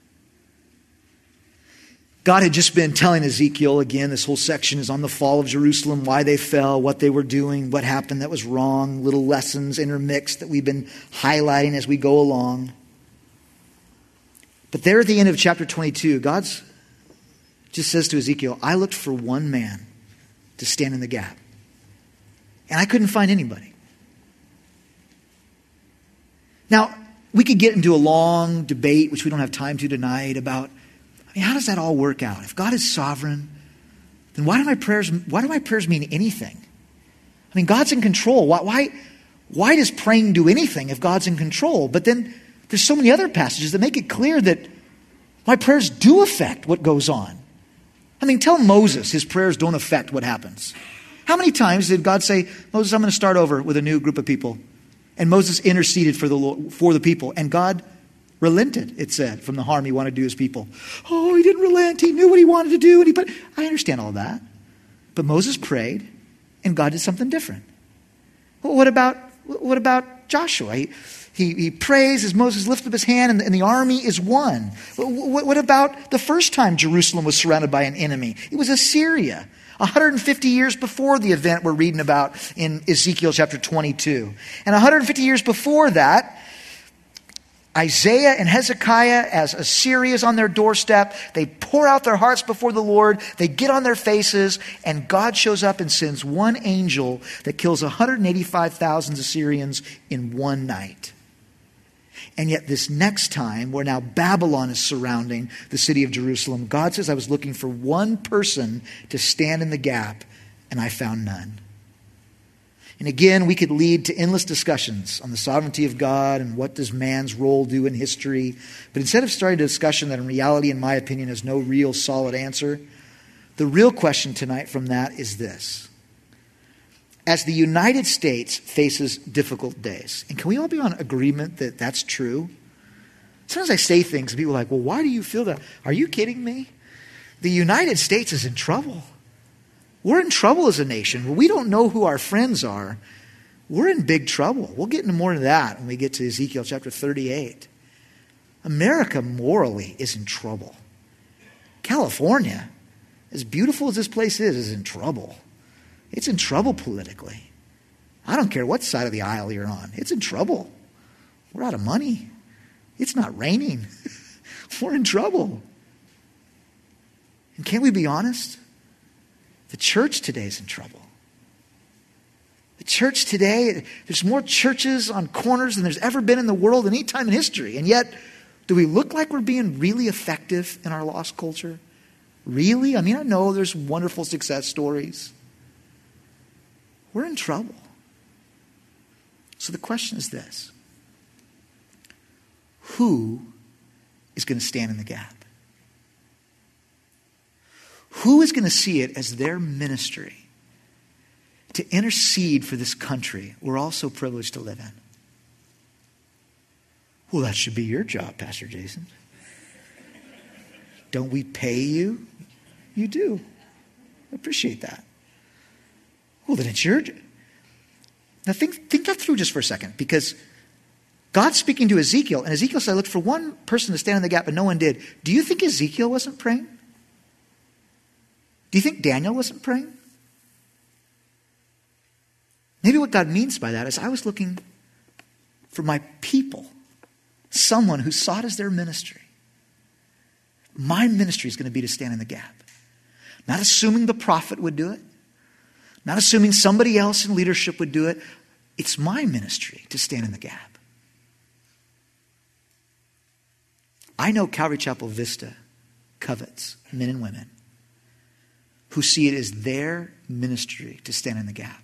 God had just been telling Ezekiel, again, this whole section is on the fall of Jerusalem, why they fell, what they were doing, what happened that was wrong, little lessons intermixed that we've been highlighting as we go along. But there at the end of chapter 22, God just says to Ezekiel, I looked for one man to stand in the gap. And I couldn't find anybody. Now, we could get into a long debate, which we don't have time to tonight, about how does that all work out? If God is sovereign, then why do my prayers mean anything? I mean, God's in control. Why does praying do anything if God's in control? But then there's so many other passages that make it clear that my prayers do affect what goes on. I mean, tell Moses his prayers don't affect what happens. How many times did God say, Moses, I'm going to start over with a new group of people? And Moses interceded for the people. And God relented, it said, from the harm he wanted to do his people. Oh, he didn't relent. He knew what he wanted to do. I understand all that. But Moses prayed, and God did something different. Well, what about Joshua? He prays as Moses lifted up his hand, and the army is won. What about the first time Jerusalem was surrounded by an enemy? It was Assyria. 150 years before the event we're reading about in Ezekiel chapter 22. And 150 years before that, Isaiah and Hezekiah, as Assyria is on their doorstep, they pour out their hearts before the Lord, they get on their faces, and God shows up and sends one angel that kills 185,000 Assyrians in one night. And yet this next time, where now Babylon is surrounding the city of Jerusalem, God says, I was looking for one person to stand in the gap, and I found none. And again, we could lead to endless discussions on the sovereignty of God and what does man's role do in history. But instead of starting a discussion that in reality, in my opinion, has no real solid answer, the real question tonight from that is this. As the United States faces difficult days, and can we all be on agreement that that's true? Sometimes I say things and people are like, well, why do you feel that? Are you kidding me? The United States is in trouble. We're in trouble as a nation. We don't know who our friends are. We're in big trouble. We'll get into more of that when we get to Ezekiel chapter 38. America morally is in trouble. California, as beautiful as this place is in trouble. It's in trouble politically. I don't care what side of the aisle you're on. It's in trouble. We're out of money. It's not raining. We're in trouble. And can we be honest? The church today is in trouble. The church today, there's more churches on corners than there's ever been in the world any time in history. And yet, do we look like we're being really effective in our lost culture? Really? I mean, I know there's wonderful success stories. We're in trouble. So the question is this. Who is going to stand in the gap? Who is going to see it as their ministry to intercede for this country we're all so privileged to live in? Well, that should be your job, Pastor Jason. Don't we pay you? You do. I appreciate that. Well, then it's your job. Now think that through just for a second, because God's speaking to Ezekiel, and Ezekiel said, I looked for one person to stand in the gap, and no one did. Do you think Ezekiel wasn't praying? Do you think Daniel wasn't praying? Maybe what God means by that is I was looking for my people, someone who saw it as their ministry. My ministry is going to be to stand in the gap. Not assuming the prophet would do it. Not assuming somebody else in leadership would do it. It's my ministry to stand in the gap. I know Calvary Chapel Vista covets men and women who see it as their ministry to stand in the gap.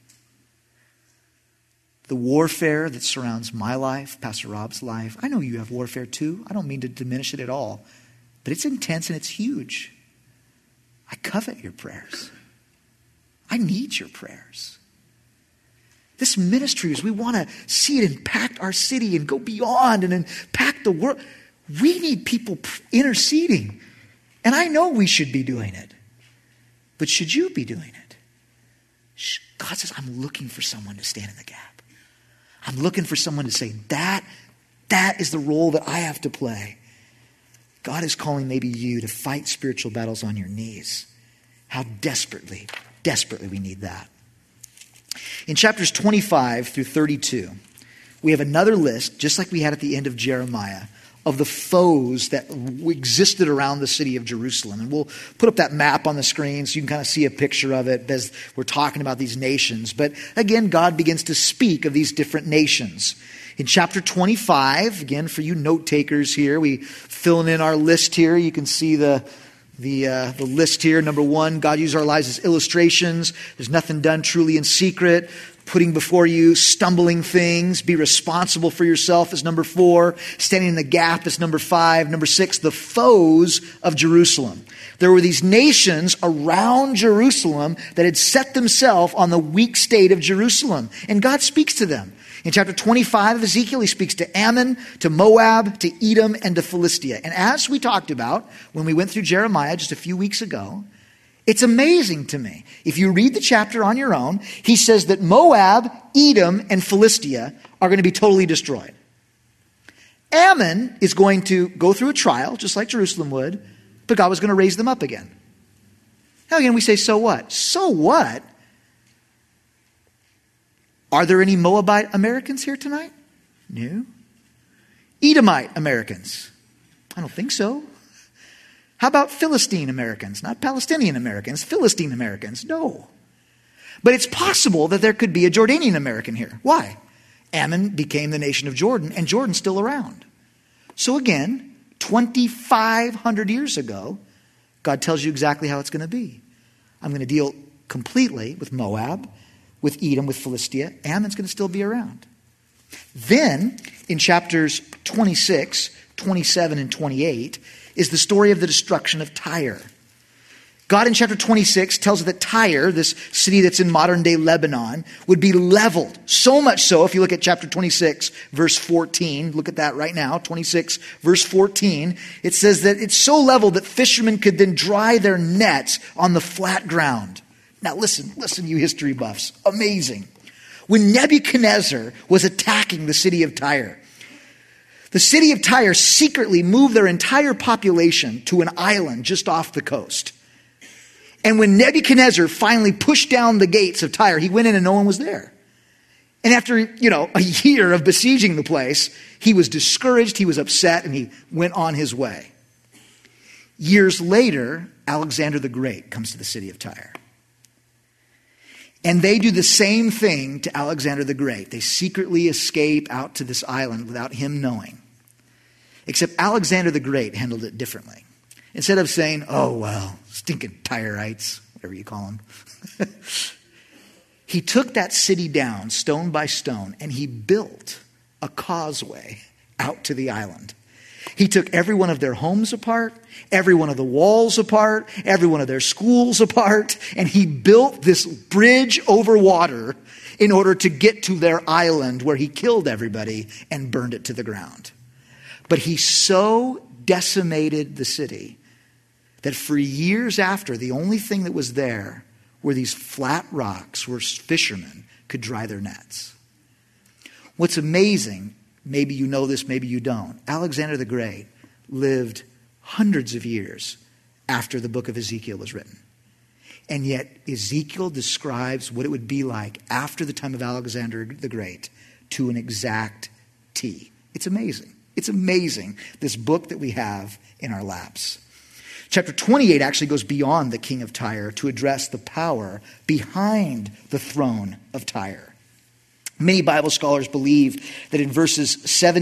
The warfare that surrounds my life, Pastor Rob's life, I know you have warfare too. I don't mean to diminish it at all. But it's intense and it's huge. I covet your prayers. I need your prayers. This ministry is we want to see it impact our city and go beyond and impact the world. We need people interceding. And I know we should be doing it. But should you be doing it? God says, I'm looking for someone to stand in the gap. I'm looking for someone to say, that is the role that I have to play. God is calling maybe you to fight spiritual battles on your knees. How desperately we need that. In chapters 25 through 32, we have another list, just like we had at the end of Jeremiah, of the foes that existed around the city of Jerusalem. And we'll put up that map on the screen so you can kind of see a picture of it as we're talking about these nations. But again, God begins to speak of these different nations. In chapter 25, again, for you note takers here, we filling in our list here. You can see the list here. Number 1, God uses our lives as illustrations. There's nothing done truly in secret. Putting before you stumbling things. Be responsible for yourself is number 4. Standing in the gap is number 5. Number 6, the foes of Jerusalem. There were these nations around Jerusalem that had set themselves on the weak state of Jerusalem. And God speaks to them. In chapter 25 of Ezekiel, he speaks to Ammon, to Moab, to Edom, and to Philistia. And as we talked about when we went through Jeremiah just a few weeks ago, it's amazing to me. If you read the chapter on your own, he says that Moab, Edom, and Philistia are going to be totally destroyed. Ammon is going to go through a trial, just like Jerusalem would, but God was going to raise them up again. Now again, we say, so what? So what? Are there any Moabite Americans here tonight? No. Edomite Americans? I don't think so. How about Philistine Americans? Not Palestinian Americans, Philistine Americans. No. But it's possible that there could be a Jordanian American here. Why? Ammon became the nation of Jordan, and Jordan's still around. So again, 2,500 years ago, God tells you exactly how it's going to be. I'm going to deal completely with Moab, with Edom, with Philistia. Ammon's going to still be around. Then, in chapters 26, 27, and 28, is the story of the destruction of Tyre. God in chapter 26 tells us that Tyre, this city that's in modern-day Lebanon, would be leveled. So much so, if you look at chapter 26, verse 14, look at that right now, 26, verse 14, it says that it's so leveled that fishermen could then dry their nets on the flat ground. Now listen, you history buffs. Amazing. When Nebuchadnezzar was attacking the city of Tyre, the city of Tyre secretly moved their entire population to an island just off the coast. And when Nebuchadnezzar finally pushed down the gates of Tyre, he went in and no one was there. And after, a year of besieging the place, he was discouraged, he was upset, and he went on his way. Years later, Alexander the Great comes to the city of Tyre. And they do the same thing to Alexander the Great. They secretly escape out to this island without him knowing. Except Alexander the Great handled it differently. Instead of saying, oh, well, stinking Tyreites, whatever you call them. He took that city down stone by stone and he built a causeway out to the island. He took every one of their homes apart, every one of the walls apart, every one of their schools apart, and he built this bridge over water in order to get to their island where he killed everybody and burned it to the ground. But he so decimated the city that for years after, the only thing that was there were these flat rocks where fishermen could dry their nets. What's amazing, maybe you know this, maybe you don't, Alexander the Great lived hundreds of years after the book of Ezekiel was written. And yet Ezekiel describes what it would be like after the time of Alexander the Great to an exact T. It's amazing. It's amazing, this book that we have in our laps. Chapter 28 actually goes beyond the king of Tyre to address the power behind the throne of Tyre. Many Bible scholars believe that in verses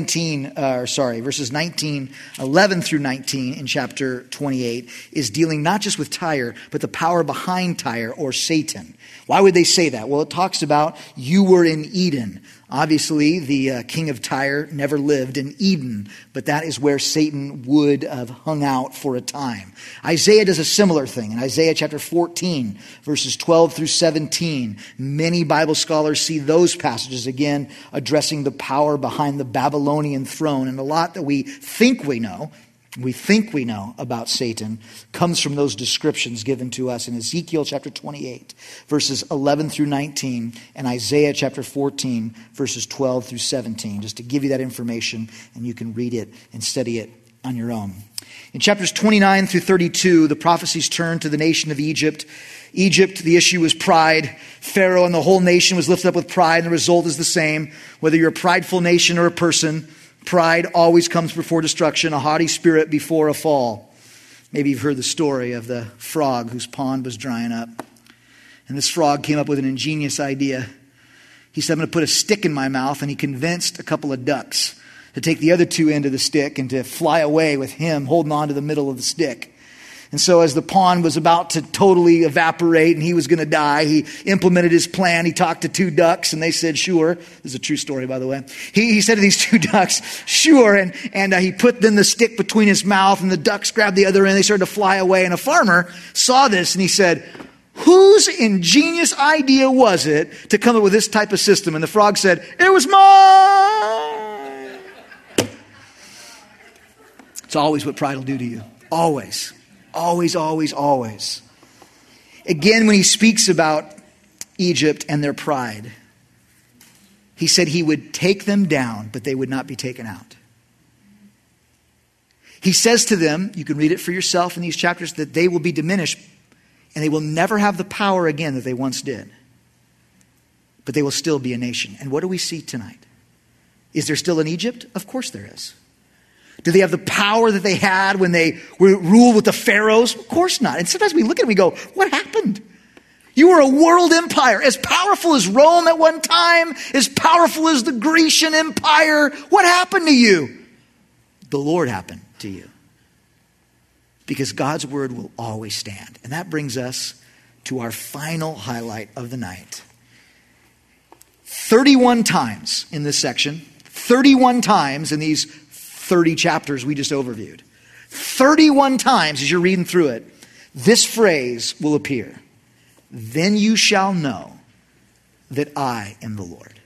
11 through 19 in chapter 28 is dealing not just with Tyre, but the power behind Tyre, or Satan. Why would they say that? Well, it talks about you were in Eden. Obviously, the king of Tyre never lived in Eden, but that is where Satan would have hung out for a time. Isaiah does a similar thing. In Isaiah chapter 14, verses 12 through 17, many Bible scholars see those passages again addressing the power behind the Babylonian throne. And a lot that we think we know about Satan comes from those descriptions given to us in Ezekiel chapter 28, verses 11 through 19, and Isaiah chapter 14, verses 12 through 17, just to give you that information, and you can read it and study it on your own. In chapters 29 through 32, the prophecies turn to the nation of Egypt. Egypt, the issue was pride. Pharaoh and the whole nation was lifted up with pride, and the result is the same. Whether you're a prideful nation or a person, pride always comes before destruction, a haughty spirit before a fall. Maybe you've heard the story of the frog whose pond was drying up. And this frog came up with an ingenious idea. He said, I'm going to put a stick in my mouth, and he convinced a couple of ducks to take the other two end of the stick and to fly away with him holding on to the middle of the stick. And so as the pond was about to totally evaporate and he was going to die, he implemented his plan. He talked to two ducks and they said, sure. This is a true story, by the way. He said to these two ducks, sure. And he put then the stick between his mouth, and the ducks grabbed the other end. They started to fly away. And a farmer saw this and he said, whose ingenious idea was it to come up with this type of system? And the frog said, it was mine. It's always what pride will do to you. Always. Always, always, always. Again, when he speaks about Egypt and their pride, he said he would take them down, but they would not be taken out. He says to them, you can read it for yourself in these chapters, that they will be diminished and they will never have the power again that they once did. But they will still be a nation. And what do we see tonight? Is there still an Egypt? Of course there is. Do they have the power that they had when they ruled with the pharaohs? Of course not. And sometimes we look at them and we go, what happened? You were a world empire, as powerful as Rome at one time, as powerful as the Grecian Empire. What happened to you? The Lord happened to you. Because God's word will always stand. And that brings us to our final highlight of the night. 31 times in this section, 31 times in these 30 chapters we just overviewed. 31 times as you're reading through it, this phrase will appear. Then you shall know that I am the Lord.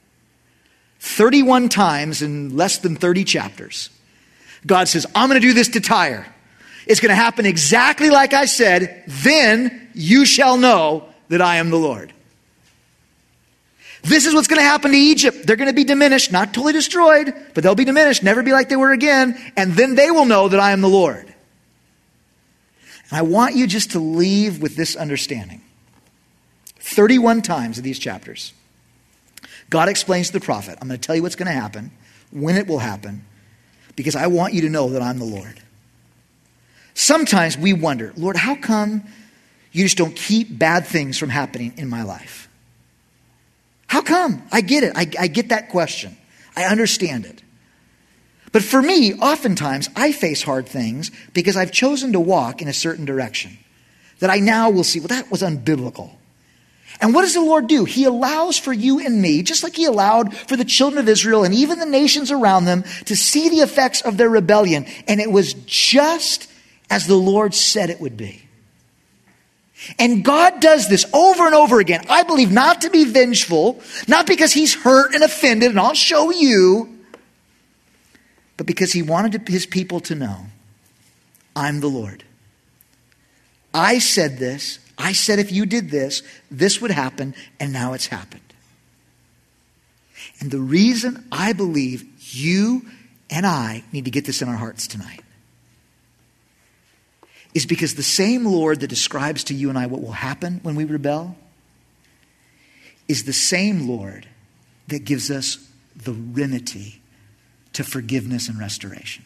31 times in less than 30 chapters, God says, I'm going to do this to Tyre. It's going to happen exactly like I said. Then you shall know that I am the Lord. This is what's going to happen to Egypt. They're going to be diminished, not totally destroyed, but they'll be diminished, never be like they were again. And then they will know that I am the Lord. And I want you just to leave with this understanding. 31 times in these chapters, God explains to the prophet, I'm going to tell you what's going to happen, when it will happen, because I want you to know that I'm the Lord. Sometimes we wonder, Lord, how come you just don't keep bad things from happening in my life? How come? I get it. I get that question. I understand it. But for me, oftentimes, I face hard things because I've chosen to walk in a certain direction that I now will see, well, that was unbiblical. And what does the Lord do? He allows for you and me, just like he allowed for the children of Israel and even the nations around them to see the effects of their rebellion. And it was just as the Lord said it would be. And God does this over and over again. I believe not to be vengeful, not because he's hurt and offended, and I'll show you, but because he wanted his people to know, I'm the Lord. I said this. I said if you did this, this would happen, and now it's happened. And the reason I believe you and I need to get this in our hearts tonight is because the same Lord that describes to you and I what will happen when we rebel is the same Lord that gives us the remedy to forgiveness and restoration.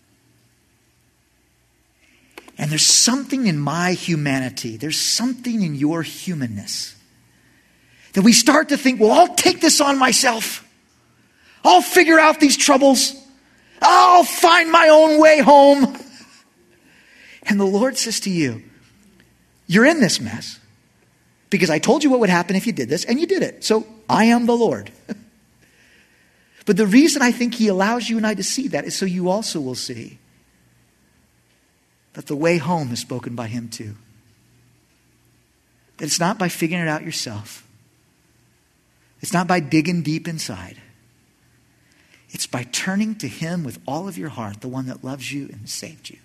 And there's something in my humanity, there's something in your humanness that we start to think, well, I'll take this on myself. I'll figure out these troubles. I'll find my own way home. And the Lord says to you, you're in this mess because I told you what would happen if you did this, and you did it. So I am the Lord. But the reason I think he allows you and I to see that is so you also will see that the way home is spoken by him too. That it's not by figuring it out yourself. It's not by digging deep inside. It's by turning to him with all of your heart, the one that loves you and saved you.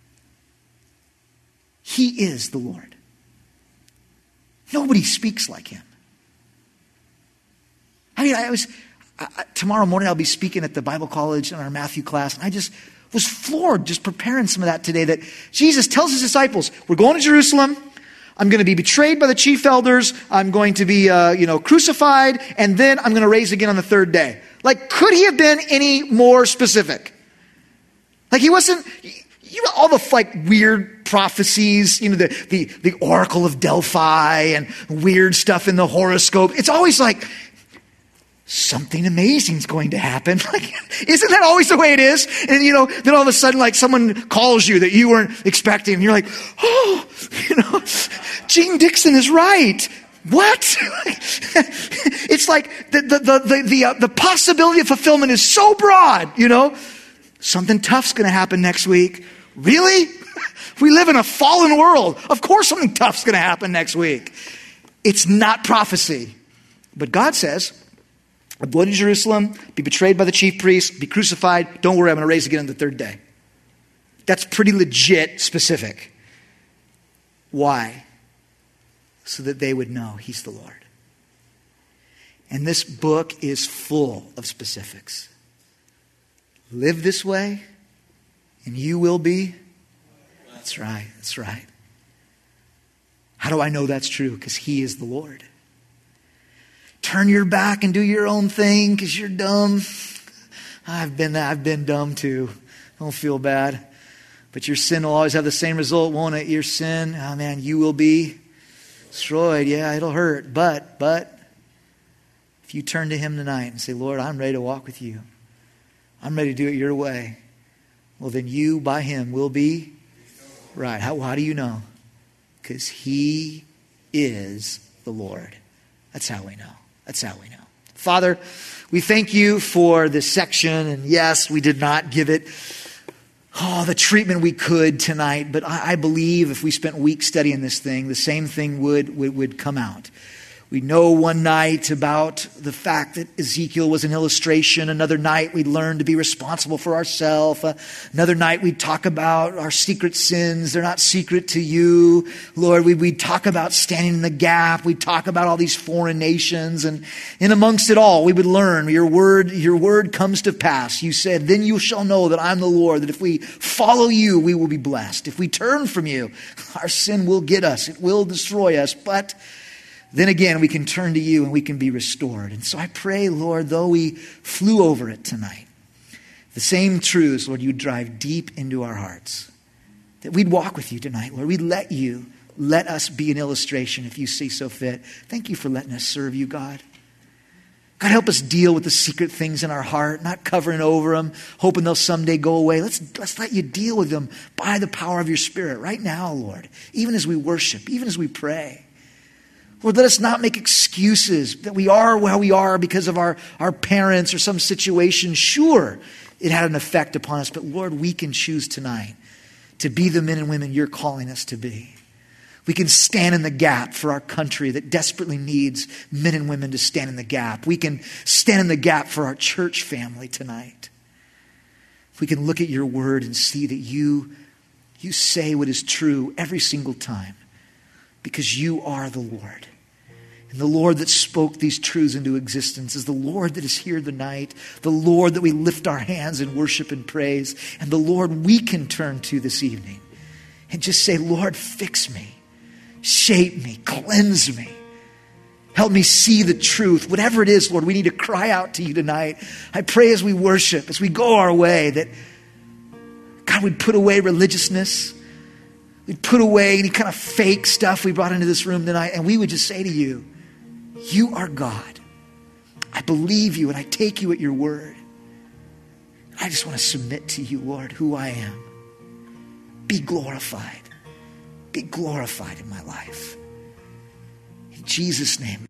He is the Lord. Nobody speaks like him. I mean, tomorrow morning I'll be speaking at the Bible college in our Matthew class, and I just was floored just preparing some of that today, that Jesus tells his disciples, we're going to Jerusalem. I'm going to be betrayed by the chief elders. I'm going to be, crucified. And then I'm going to rise again on the third day. Like, could he have been any more specific? Like, he wasn't, all the weird prophecies, the Oracle of Delphi and weird stuff in the horoscope. It's always like, something amazing is going to happen. Isn't that always the way it is? And then all of a sudden, someone calls you that you weren't expecting, and you're like, oh, Gene Dixon is right. What? It's like the possibility of fulfillment is so broad. Something tough's going to happen next week. Really? We live in a fallen world. Of course, something tough's going to happen next week. It's not prophecy, but God says, I'm going to Jerusalem, be betrayed by the chief priests, be crucified. Don't worry, I'm going to rise again on the third day. That's pretty legit specific. Why? So that they would know he's the Lord. And this book is full of specifics. Live this way, and you will be. That's right, that's right. How do I know that's true? Because he is the Lord. Turn your back and do your own thing because you're dumb. I've been dumb too. Don't feel bad. But your sin will always have the same result, won't it? Your sin, oh man, you will be destroyed. Yeah, it'll hurt. But if you turn to him tonight and say, Lord, I'm ready to walk with you. I'm ready to do it your way. Well, then you, by him, will be right. How do you know? Because he is the Lord. That's how we know. That's how we know. Father, we thank you for this section. And yes, we did not give it the treatment we could tonight. But I believe if we spent weeks studying this thing, the same thing would come out. We know one night about the fact that Ezekiel was an illustration. Another night we'd learn to be responsible for ourselves. Another night we'd talk about our secret sins. They're not secret to you. Lord, we'd talk about standing in the gap. We'd talk about all these foreign nations. And in amongst it all, we would learn your word comes to pass. You said, then you shall know that I'm the Lord, that if we follow you, we will be blessed. If we turn from you, our sin will get us. It will destroy us. But then again, we can turn to you and we can be restored. And so I pray, Lord, though we flew over it tonight, the same truths, Lord, you drive deep into our hearts. That we'd walk with you tonight, Lord. We'd let us be an illustration if you see so fit. Thank you for letting us serve you, God. God, help us deal with the secret things in our heart, not covering over them, hoping they'll someday go away. Let's let you deal with them by the power of your Spirit right now, Lord, even as we worship, even as we pray. Lord, let us not make excuses that we are where we are because of our parents or some situation. Sure, it had an effect upon us, but Lord, we can choose tonight to be the men and women you're calling us to be. We can stand in the gap for our country that desperately needs men and women to stand in the gap. We can stand in the gap for our church family tonight. We can look at your word and see that you say what is true every single time. Because you are the Lord. And the Lord that spoke these truths into existence is the Lord that is here tonight. The Lord that we lift our hands in worship and praise. And the Lord we can turn to this evening and just say, Lord, fix me, shape me, cleanse me. Help me see the truth. Whatever it is, Lord, we need to cry out to you tonight. I pray as we worship, as we go our way, that God, we'd put away religiousness. We'd put away any kind of fake stuff we brought into this room tonight, and we would just say to you, you are God. I believe you and I take you at your word. I just want to submit to you, Lord, who I am. Be glorified. Be glorified in my life. In Jesus' name.